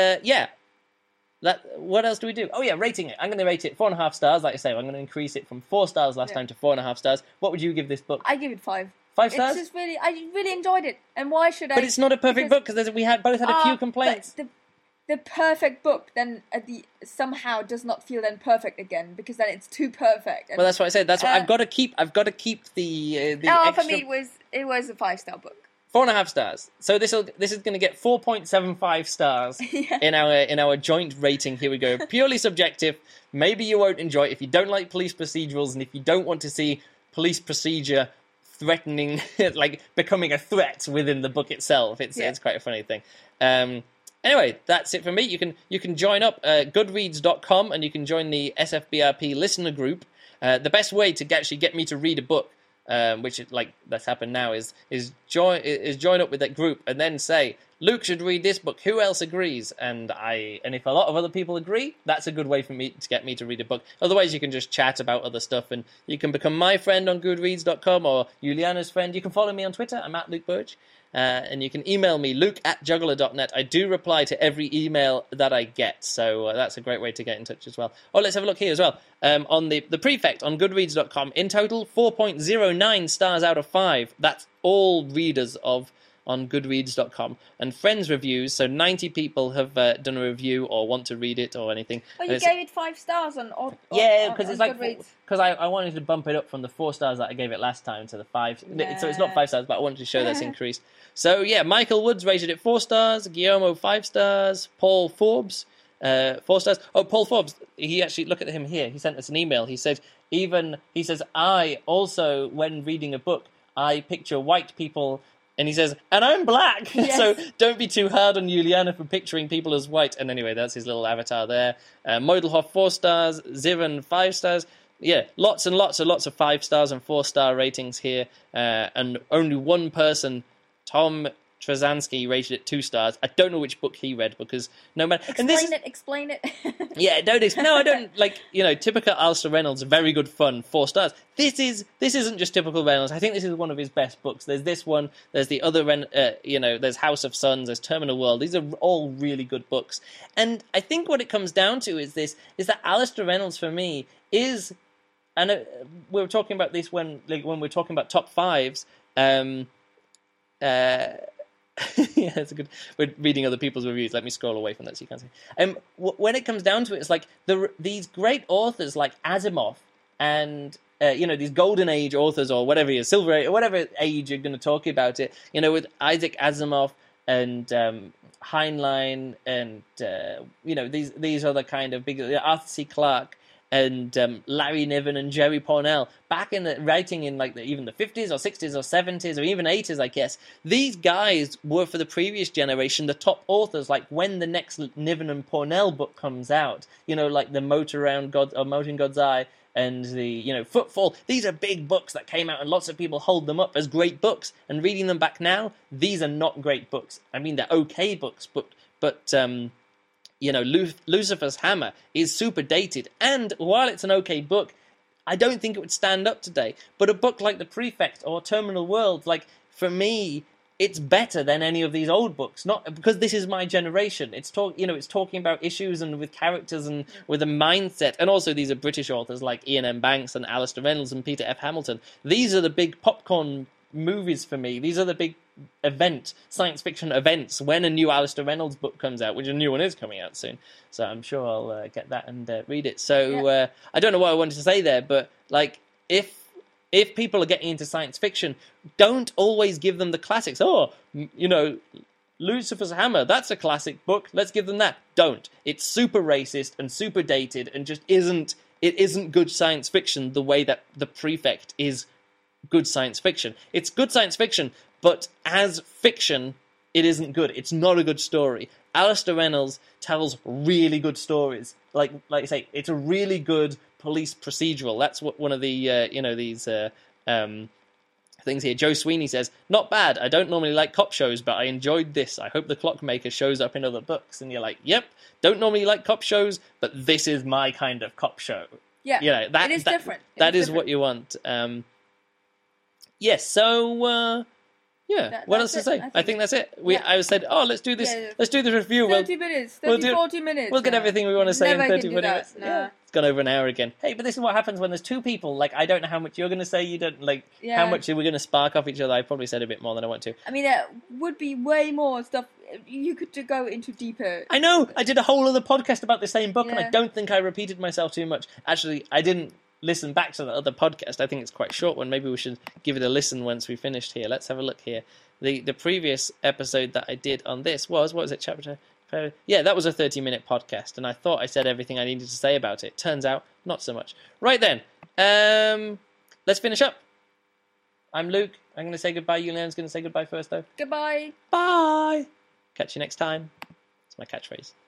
What else do we do? Oh yeah, rating it. I'm going to rate it 4.5 stars. Like I say, I'm going to increase it from 4 stars last time to 4.5 stars. What would you give this book? I give it 5. 5 stars? It's just I really enjoyed it. And why should I? But it's not a perfect book because we both had a few complaints. But the perfect book then somehow does not feel then perfect again, because then it's too perfect. Well, that's what I said. That's what I've got to keep. I've got to keep the extra... For me, it was a 5-star book. 4.5 stars. So this is going to get 4.75 stars in our joint rating. Here we go. Purely subjective. Maybe you won't enjoy it if you don't like police procedurals, and if you don't want to see police procedure threatening, like becoming a threat within the book itself. It's quite a funny thing. Anyway, that's it for me. You can join up Goodreads.com, and you can join the SFBRP listener group. The best way to actually get me to read a book, which that's happened now, is join up with that group and then say, Luke should read this book. Who else agrees? And if a lot of other people agree, that's a good way for me to get me to read a book. Otherwise, you can just chat about other stuff, and you can become my friend on Goodreads.com or Juliana's friend. You can follow me on Twitter. I'm at Luke Birch. And you can email me, luke@juggler.net. I do reply to every email that I get, so that's a great way to get in touch as well. Oh, let's have a look here as well. On the Prefect on Goodreads.com, in total, 4.09 stars out of 5. That's all readers on Goodreads.com. And friends reviews, so 90 people have done a review or want to read it or anything. Well, you gave it 5 stars on because it's Goodreads. Because I wanted to bump it up from the 4 stars that I gave it last time to the 5. Yeah. So it's not 5 stars, but I wanted to show that's increased. So yeah, Michael Woods rated it 4 stars, Guillermo 5 stars, Paul Forbes 4 stars. Oh, Paul Forbes, he actually, look at him here, he sent us an email. He says, I also, when reading a book, I picture white people. And he says, and I'm black, yes. So don't be too hard on Juliana for picturing people as white. And anyway, that's his little avatar there. Modelhoff 4 stars, Zivan 5 stars. Yeah, lots and lots of 5 stars and 4-star ratings here. And only one person, Tom Trzaski, rated it 2 stars. I don't know which book he read because no matter... Explain it. Yeah, I don't, typical Alistair Reynolds, very good fun, 4 stars. This isn't just typical Reynolds. I think this is one of his best books. There's this one, there's the other, there's House of Suns, there's Terminal World. These are all really good books. And I think what it comes down to is that Alistair Reynolds, for me, is... And we were talking about this when we're talking about top 5s. Yeah, it's a good. We're reading other people's reviews. Let me scroll away from that so you can't see. When it comes down to it, it's like these great authors like Asimov and these golden age authors or whatever it is, silver age or whatever age you're going to talk about it. With Isaac Asimov and Heinlein and these other kind of big Arthur C. Clarke. and Larry Niven and Jerry Pournelle back in the writing in like even the 50s or 60s or 70s or even 80s, I guess. These guys were for the previous generation the top authors. Like when the next Niven and Pournelle book comes out, like the Moat in God's Eye and the Footfall. These are big books that came out, and lots of people hold them up as great books. And reading them back now, these are not great books. I mean, they're okay books, but Lucifer's Hammer is super dated, and while it's an okay book, I don't think it would stand up today. But a book like The Prefect or Terminal World, like, for me, it's better than any of these old books. Not because this is my generation. It's talking about issues and with characters and with a mindset. And also these are British authors like Ian M. Banks and Alistair Reynolds and Peter F. Hamilton. These are the big popcorn movies for me. These are the big science fiction events when a new Alistair Reynolds book comes out, which a new one is coming out soon. So I'm sure I'll get that and read it. So I don't know what I wanted to say there, but like if people are getting into science fiction, don't always give them the classics. Lucifer's Hammer, that's a classic book. Let's give them that. Don't. It's super racist and super dated and just isn't good science fiction the way that The Prefect is good science fiction. It's good science fiction, but as fiction, it isn't good. It's not a good story. Alistair Reynolds tells really good stories. Like I say, it's a really good police procedural. That's what one of the these things here. Joe Sweeney says, not bad. I don't normally like cop shows, but I enjoyed this. I hope the Clockmaker shows up in other books. And you're like, yep, don't normally like cop shows, but this is my kind of cop show. Yeah, it is different. That is what you want. Yes, so what else to say? I think that's it. I said, let's do this. Yeah. Let's do the review. 40 minutes. 40 minutes. We'll get everything we want to say in 30 minutes. No. Yeah. It's gone over an hour again. Hey, but this is what happens when there's two people. Like, I don't know how much you're going to say. You don't, like, how much we're going to spark off each other. I probably said a bit more than I want to. I mean, there would be way more stuff. You could go into deeper. I know. I did a whole other podcast about the same book, and I don't think I repeated myself too much. Actually, I didn't listen back to the other podcast. I think it's quite short one. Maybe we should give it a listen once we finished here. Let's have a look here. The previous episode that I did on this was, what was it, chapter? Yeah, that was a 30-minute podcast, and I thought I said everything I needed to say about it. Turns out, not so much. Right then, let's finish up. I'm Luke. I'm going to say goodbye. Julian's going to say goodbye first, though. Goodbye. Bye. Catch you next time. It's my catchphrase.